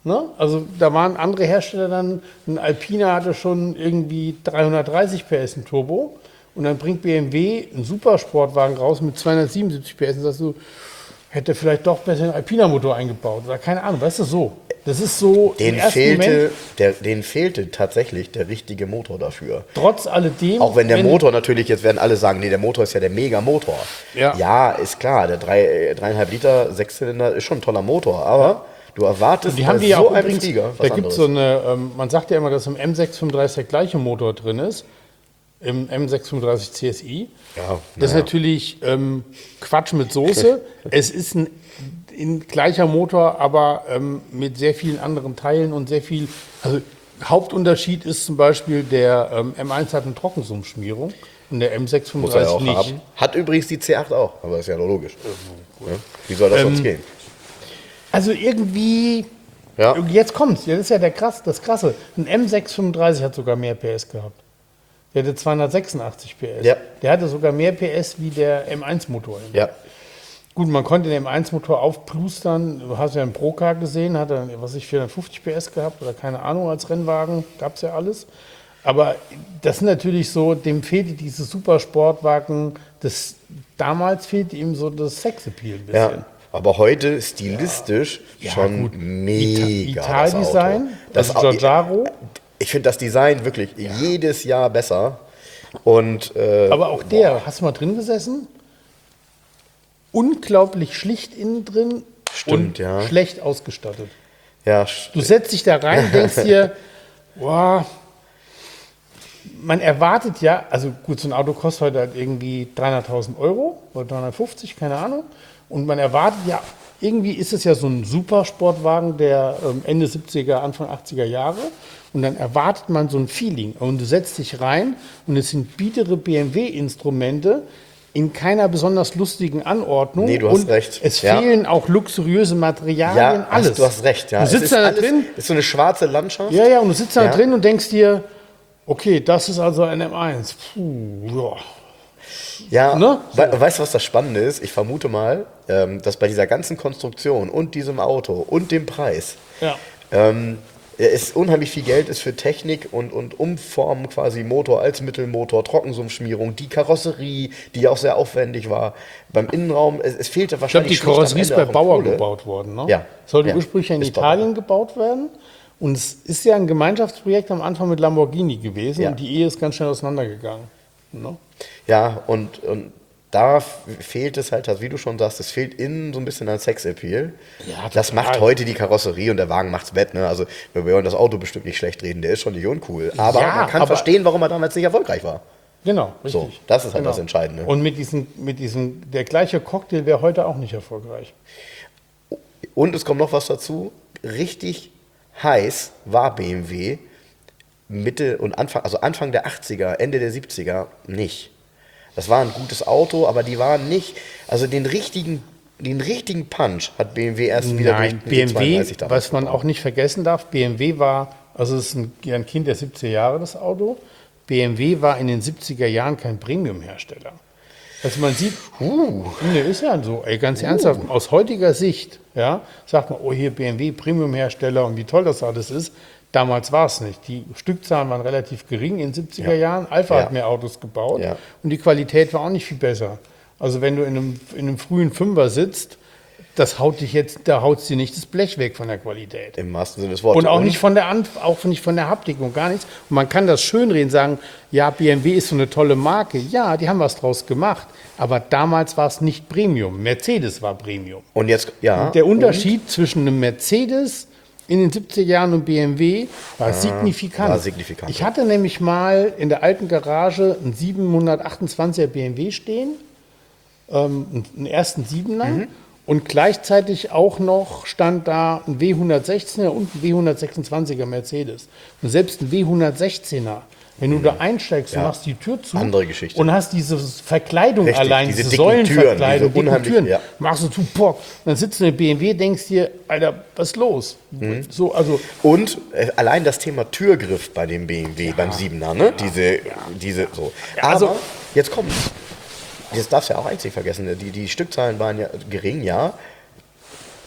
Ne? Also da waren andere Hersteller dann, ein Alpina hatte schon irgendwie dreihundertdreißig P S im Turbo und dann bringt B M W einen Supersportwagen raus mit zweihundertsiebenundsiebzig P S und sagst du, hätte vielleicht doch besser einen Alpina-Motor eingebaut oder keine Ahnung, weißt du, so. Das ist so, Den im ersten fehlte, Moment, der, denen fehlte tatsächlich der richtige Motor dafür. trotz alledem... Auch wenn der Motor natürlich, jetzt werden alle sagen, nee, der Motor ist ja der Mega-Motor. Ja. ja, ist klar, der drei, äh, dreieinhalb Liter Sechszylinder ist schon ein toller Motor, aber du erwartest Die haben bei die ja so auch einem übrigens, Flieger da was gibt anderes. es so eine, ähm, man sagt ja immer, dass im M sechshundertfünfunddreißig der gleiche Motor drin ist, im M sechshundertfünfunddreißig C S I. Ja, das ist naja. natürlich ähm, Quatsch mit Soße. Es ist ein, ein gleicher Motor, aber ähm, mit sehr vielen anderen Teilen und sehr viel, also Hauptunterschied ist zum Beispiel, der ähm, M eins hat eine Trockensummschmierung und der M Muss er sechshundertfünfunddreißig ja auch nicht. haben. Hat übrigens die C acht auch, aber ist ja nur logisch. Ja? Wie soll das Ähm, sonst gehen? Also irgendwie, Ja. jetzt kommt's, das ist ja der krass, das Krasse. Ein M sechshundertfünfunddreißig hat sogar mehr P S gehabt. Der hatte zweihundertsechsundachtzig P S. Ja. Der hatte sogar mehr P S wie der M eins Motor. Ja. Gut, man konnte den M eins Motor aufplustern. Du hast ja einen Procar gesehen, hat er, was weiß ich, vierhundertfünfzig P S gehabt oder keine Ahnung, als Rennwagen, gab es ja alles. Aber das ist natürlich so, dem fehlte dieses Supersportwagen, das, damals fehlte ihm so das Sexappeal ein bisschen. Ja. Aber heute stilistisch Ja, schon gut. mega. Ita- Italdesign, das das Auto. Giorgiaro. Ich finde das Design wirklich jedes Jahr besser. Und, äh, Aber auch der, hast du mal drin gesessen? Unglaublich schlicht innen drin Stimmt, und ja. schlecht ausgestattet. ja, Du setzt dich da rein und denkst dir, boah, man erwartet ja, also gut, so ein Auto kostet heute halt irgendwie dreihunderttausend Euro oder dreihundertfünfzig, keine Ahnung. Und man erwartet ja, irgendwie ist es ja so ein Supersportwagen der ähm, Ende siebziger, Anfang achtziger Jahre. Und dann erwartet man so ein Feeling. Und du setzt dich rein und es sind biedere B M W-Instrumente in keiner besonders lustigen Anordnung. Nee, du hast und recht. Es Ja. fehlen auch luxuriöse Materialien, ja alles. hast, du hast recht. Ja. Du Es sitzt ist da alles, drin. ist so eine schwarze Landschaft. Ja, ja, und du sitzt da Ja. drin und denkst dir, okay, das ist also ein M eins. Puh, ja. Ja, Ne? we weißt du, was das Spannende ist? Ich vermute mal, ähm, dass bei dieser ganzen Konstruktion und diesem Auto und dem Preis Ja. ähm, es unheimlich viel Geld ist für Technik und, und Umformen quasi Motor als Mittelmotor, Trockensummschmierung, die Karosserie, die ja auch sehr aufwendig war. Beim Innenraum, es, es fehlte Ich glaube, wahrscheinlich die Karosserie ist schlicht bei am Ende auch Bauer an Kohle. gebaut worden. Ne? Ja. Sollte Ja. ursprünglich in Ist Italien gebaut werden. Und es ist ja ein Gemeinschaftsprojekt am Anfang mit Lamborghini gewesen. Ja. Und die Ehe ist ganz schnell auseinandergegangen. Ne? Ja, und, und da f- fehlt es halt, wie du schon sagst, es fehlt innen so ein bisschen an Sexappeal. Ja, das total. macht heute die Karosserie und der Wagen macht's wett. Ne? Also wir wollen das Auto bestimmt nicht schlecht reden, der ist schon nicht uncool. Aber Ja, man kann aber- verstehen, warum er damals nicht erfolgreich war. Genau, richtig. So, das ist halt genau. das Entscheidende. Und mit diesem, mit diesem, der gleiche Cocktail wäre heute auch nicht erfolgreich. Und es kommt noch was dazu, richtig heiß war B M W Mitte und Anfang, also Anfang der achtziger, Ende der siebziger nicht. Das war ein gutes Auto, aber die waren nicht, also den richtigen, den richtigen Punch hat B M W erst wieder Nein, durch B M W, die zweiunddreißig damals was man auch nicht vergessen darf, B M W war, also es ist ein, ja, ein Kind der siebziger Jahre, das Auto. B M W war in den siebziger Jahren kein Premium-Hersteller. Also man sieht, uh, ne, ist ja so, ey, ganz ernsthaft, aus heutiger Sicht, ja, sagt man, oh hier B M W, Premium-Hersteller und wie toll das alles ist. Damals war es nicht. Die Stückzahlen waren relativ gering in den siebziger Jahren. Alpha Ja. hat mehr Autos gebaut Ja. und die Qualität war auch nicht viel besser. Also wenn du in einem, in einem frühen Fünfer sitzt, das haut dich jetzt, da haut dir nicht das Blech weg von der Qualität. Im wahrsten Sinne des Wortes. Und auch nicht von der Anf auch nicht von der Haptik und gar nichts. Und man kann das schönreden, sagen, ja, B M W ist so eine tolle Marke. Ja, die haben was draus gemacht. Aber damals war es nicht Premium. Mercedes war Premium. Und jetzt, ja. Der Unterschied zwischen einem Mercedes in den siebziger Jahren und B M W war signifikant. war signifikant. Ich hatte nämlich mal in der alten Garage einen siebenhundertachtundzwanziger B M W stehen, ähm, einen ersten Siebener. Mhm. Und gleichzeitig auch noch stand da ein W hundertsechzehner und ein W hundertsechsundzwanziger Mercedes. Und selbst ein W hundertsechzehner, wenn du da einsteigst, Ja. du machst die Tür zu Andere Geschichte. und hast diese Verkleidung Richtig, allein, diese diese, dicken Säulenverkleidung, Türen, diese dicke unheimlich- Türen, ja. machst du zu, pock. Dann sitzt du in der B M W, denkst dir, Alter, was ist los? Mhm. So, also, Und äh, allein das Thema Türgriff bei dem B M W, beim Siebener, ne? Diese, diese, so. Ja, also- Aber jetzt kommt's. Das darfst du ja auch einzig vergessen. Die, die Stückzahlen waren ja gering, ja.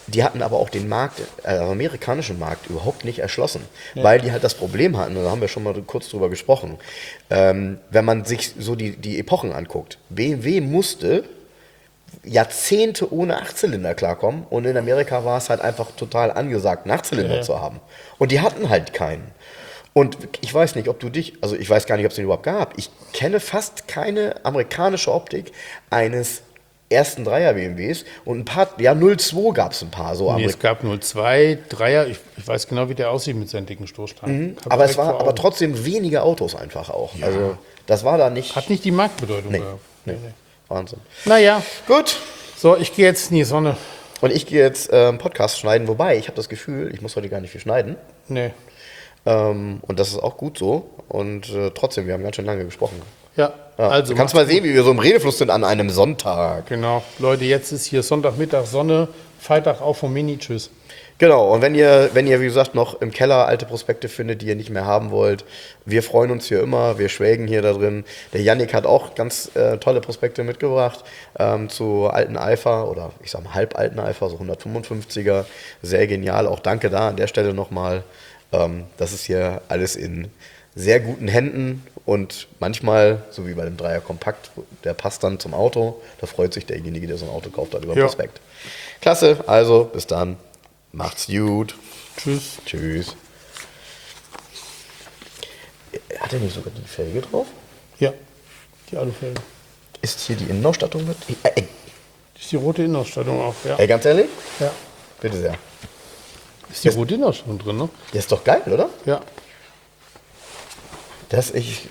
die hatten aber auch den Markt, äh, amerikanischen Markt überhaupt nicht erschlossen, ja. weil die halt das Problem hatten, und da haben wir schon mal kurz drüber gesprochen, ähm, wenn man sich so die, die Epochen anguckt, B M W musste Jahrzehnte ohne Achtzylinder klarkommen und in Amerika war es halt einfach total angesagt, einen Achtzylinder ja. zu haben. Und die hatten halt keinen. Und ich weiß nicht, ob du dich, also ich weiß gar nicht, ob es den überhaupt gab, ich kenne fast keine amerikanische Optik eines ersten Dreier-B M Ws und ein paar, ja null zwei gab es ein paar. So nee, es gab null zwei, Dreier, ich, ich weiß genau, wie der aussieht mit seinen dicken Stoßstangen. Mhm, aber es war aber trotzdem wenige Autos einfach auch. Ja. Also das war da nicht... Hat nicht die Marktbedeutung nee, gehabt. Nee. Nee. Wahnsinn. Naja. Gut. So, ich gehe jetzt in die Sonne. Und ich gehe jetzt äh, einen Podcast schneiden, wobei ich habe das Gefühl, ich muss heute gar nicht viel schneiden. Nee. Ähm, und das ist auch gut so. Und äh, trotzdem, wir haben ganz schön lange gesprochen. Ja, ja. also. Du kannst mal sehen, wie wir so im Redefluss sind an einem Sonntag. Genau. Leute, jetzt ist hier Sonntagmittag Sonne, Freitag auch vom Mini. Tschüss. Genau, und wenn ihr, wenn ihr, wie gesagt, noch im Keller alte Prospekte findet, die ihr nicht mehr haben wollt, wir freuen uns hier immer, wir schwelgen hier da drin. Der Yannick hat auch ganz äh, tolle Prospekte mitgebracht ähm, zu alten Alpha oder ich sag mal halbalten Alpha, so hundertfünfundfünfziger, sehr genial, auch danke da an der Stelle nochmal. Ähm, das ist hier alles in sehr guten Händen und manchmal, so wie bei dem Dreier Kompakt, der passt dann zum Auto, da freut sich derjenige, der so ein Auto kauft, dann über den Prospekt. Klasse, also bis dann. Macht's gut. Tschüss. Tschüss. Hat er nicht sogar die Felge drauf? Ja, die Alufelge. Ist hier die Innenausstattung mit? Äh, ey. Ist die rote Innenausstattung auch, ja. Ey, ganz ehrlich? Ja. Bitte sehr. Ist die rote Innenausstattung drin, ne? Der ist doch geil, oder? Ja. Das ich.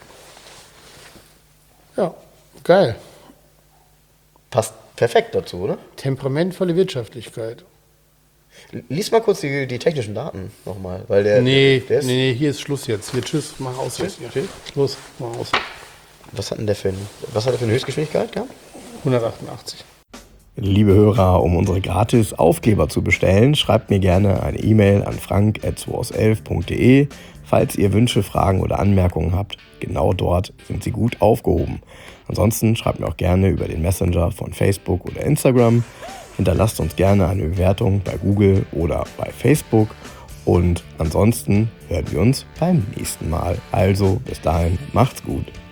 Ja, geil. Passt perfekt dazu, oder? Temperamentvolle Wirtschaftlichkeit. Lies mal kurz die, die technischen Daten nochmal, weil der. Nee, der ist nee, hier ist Schluss jetzt. Hier, tschüss, mach aus jetzt. Hier. Schluss, mach aus. Was hat denn der für, ein, was hat er für eine Höchstgeschwindigkeit gehabt? hundertachtundachtzig. Liebe Hörer, um unsere gratis Aufkleber zu bestellen, schreibt mir gerne eine E-Mail an frank at zweihundertelf punkt de. Falls ihr Wünsche, Fragen oder Anmerkungen habt, genau dort sind sie gut aufgehoben. Ansonsten schreibt mir auch gerne über den Messenger von Facebook oder Instagram. Hinterlasst uns gerne eine Bewertung bei Google oder bei Facebook. Und ansonsten hören wir uns beim nächsten Mal. Also bis dahin, macht's gut.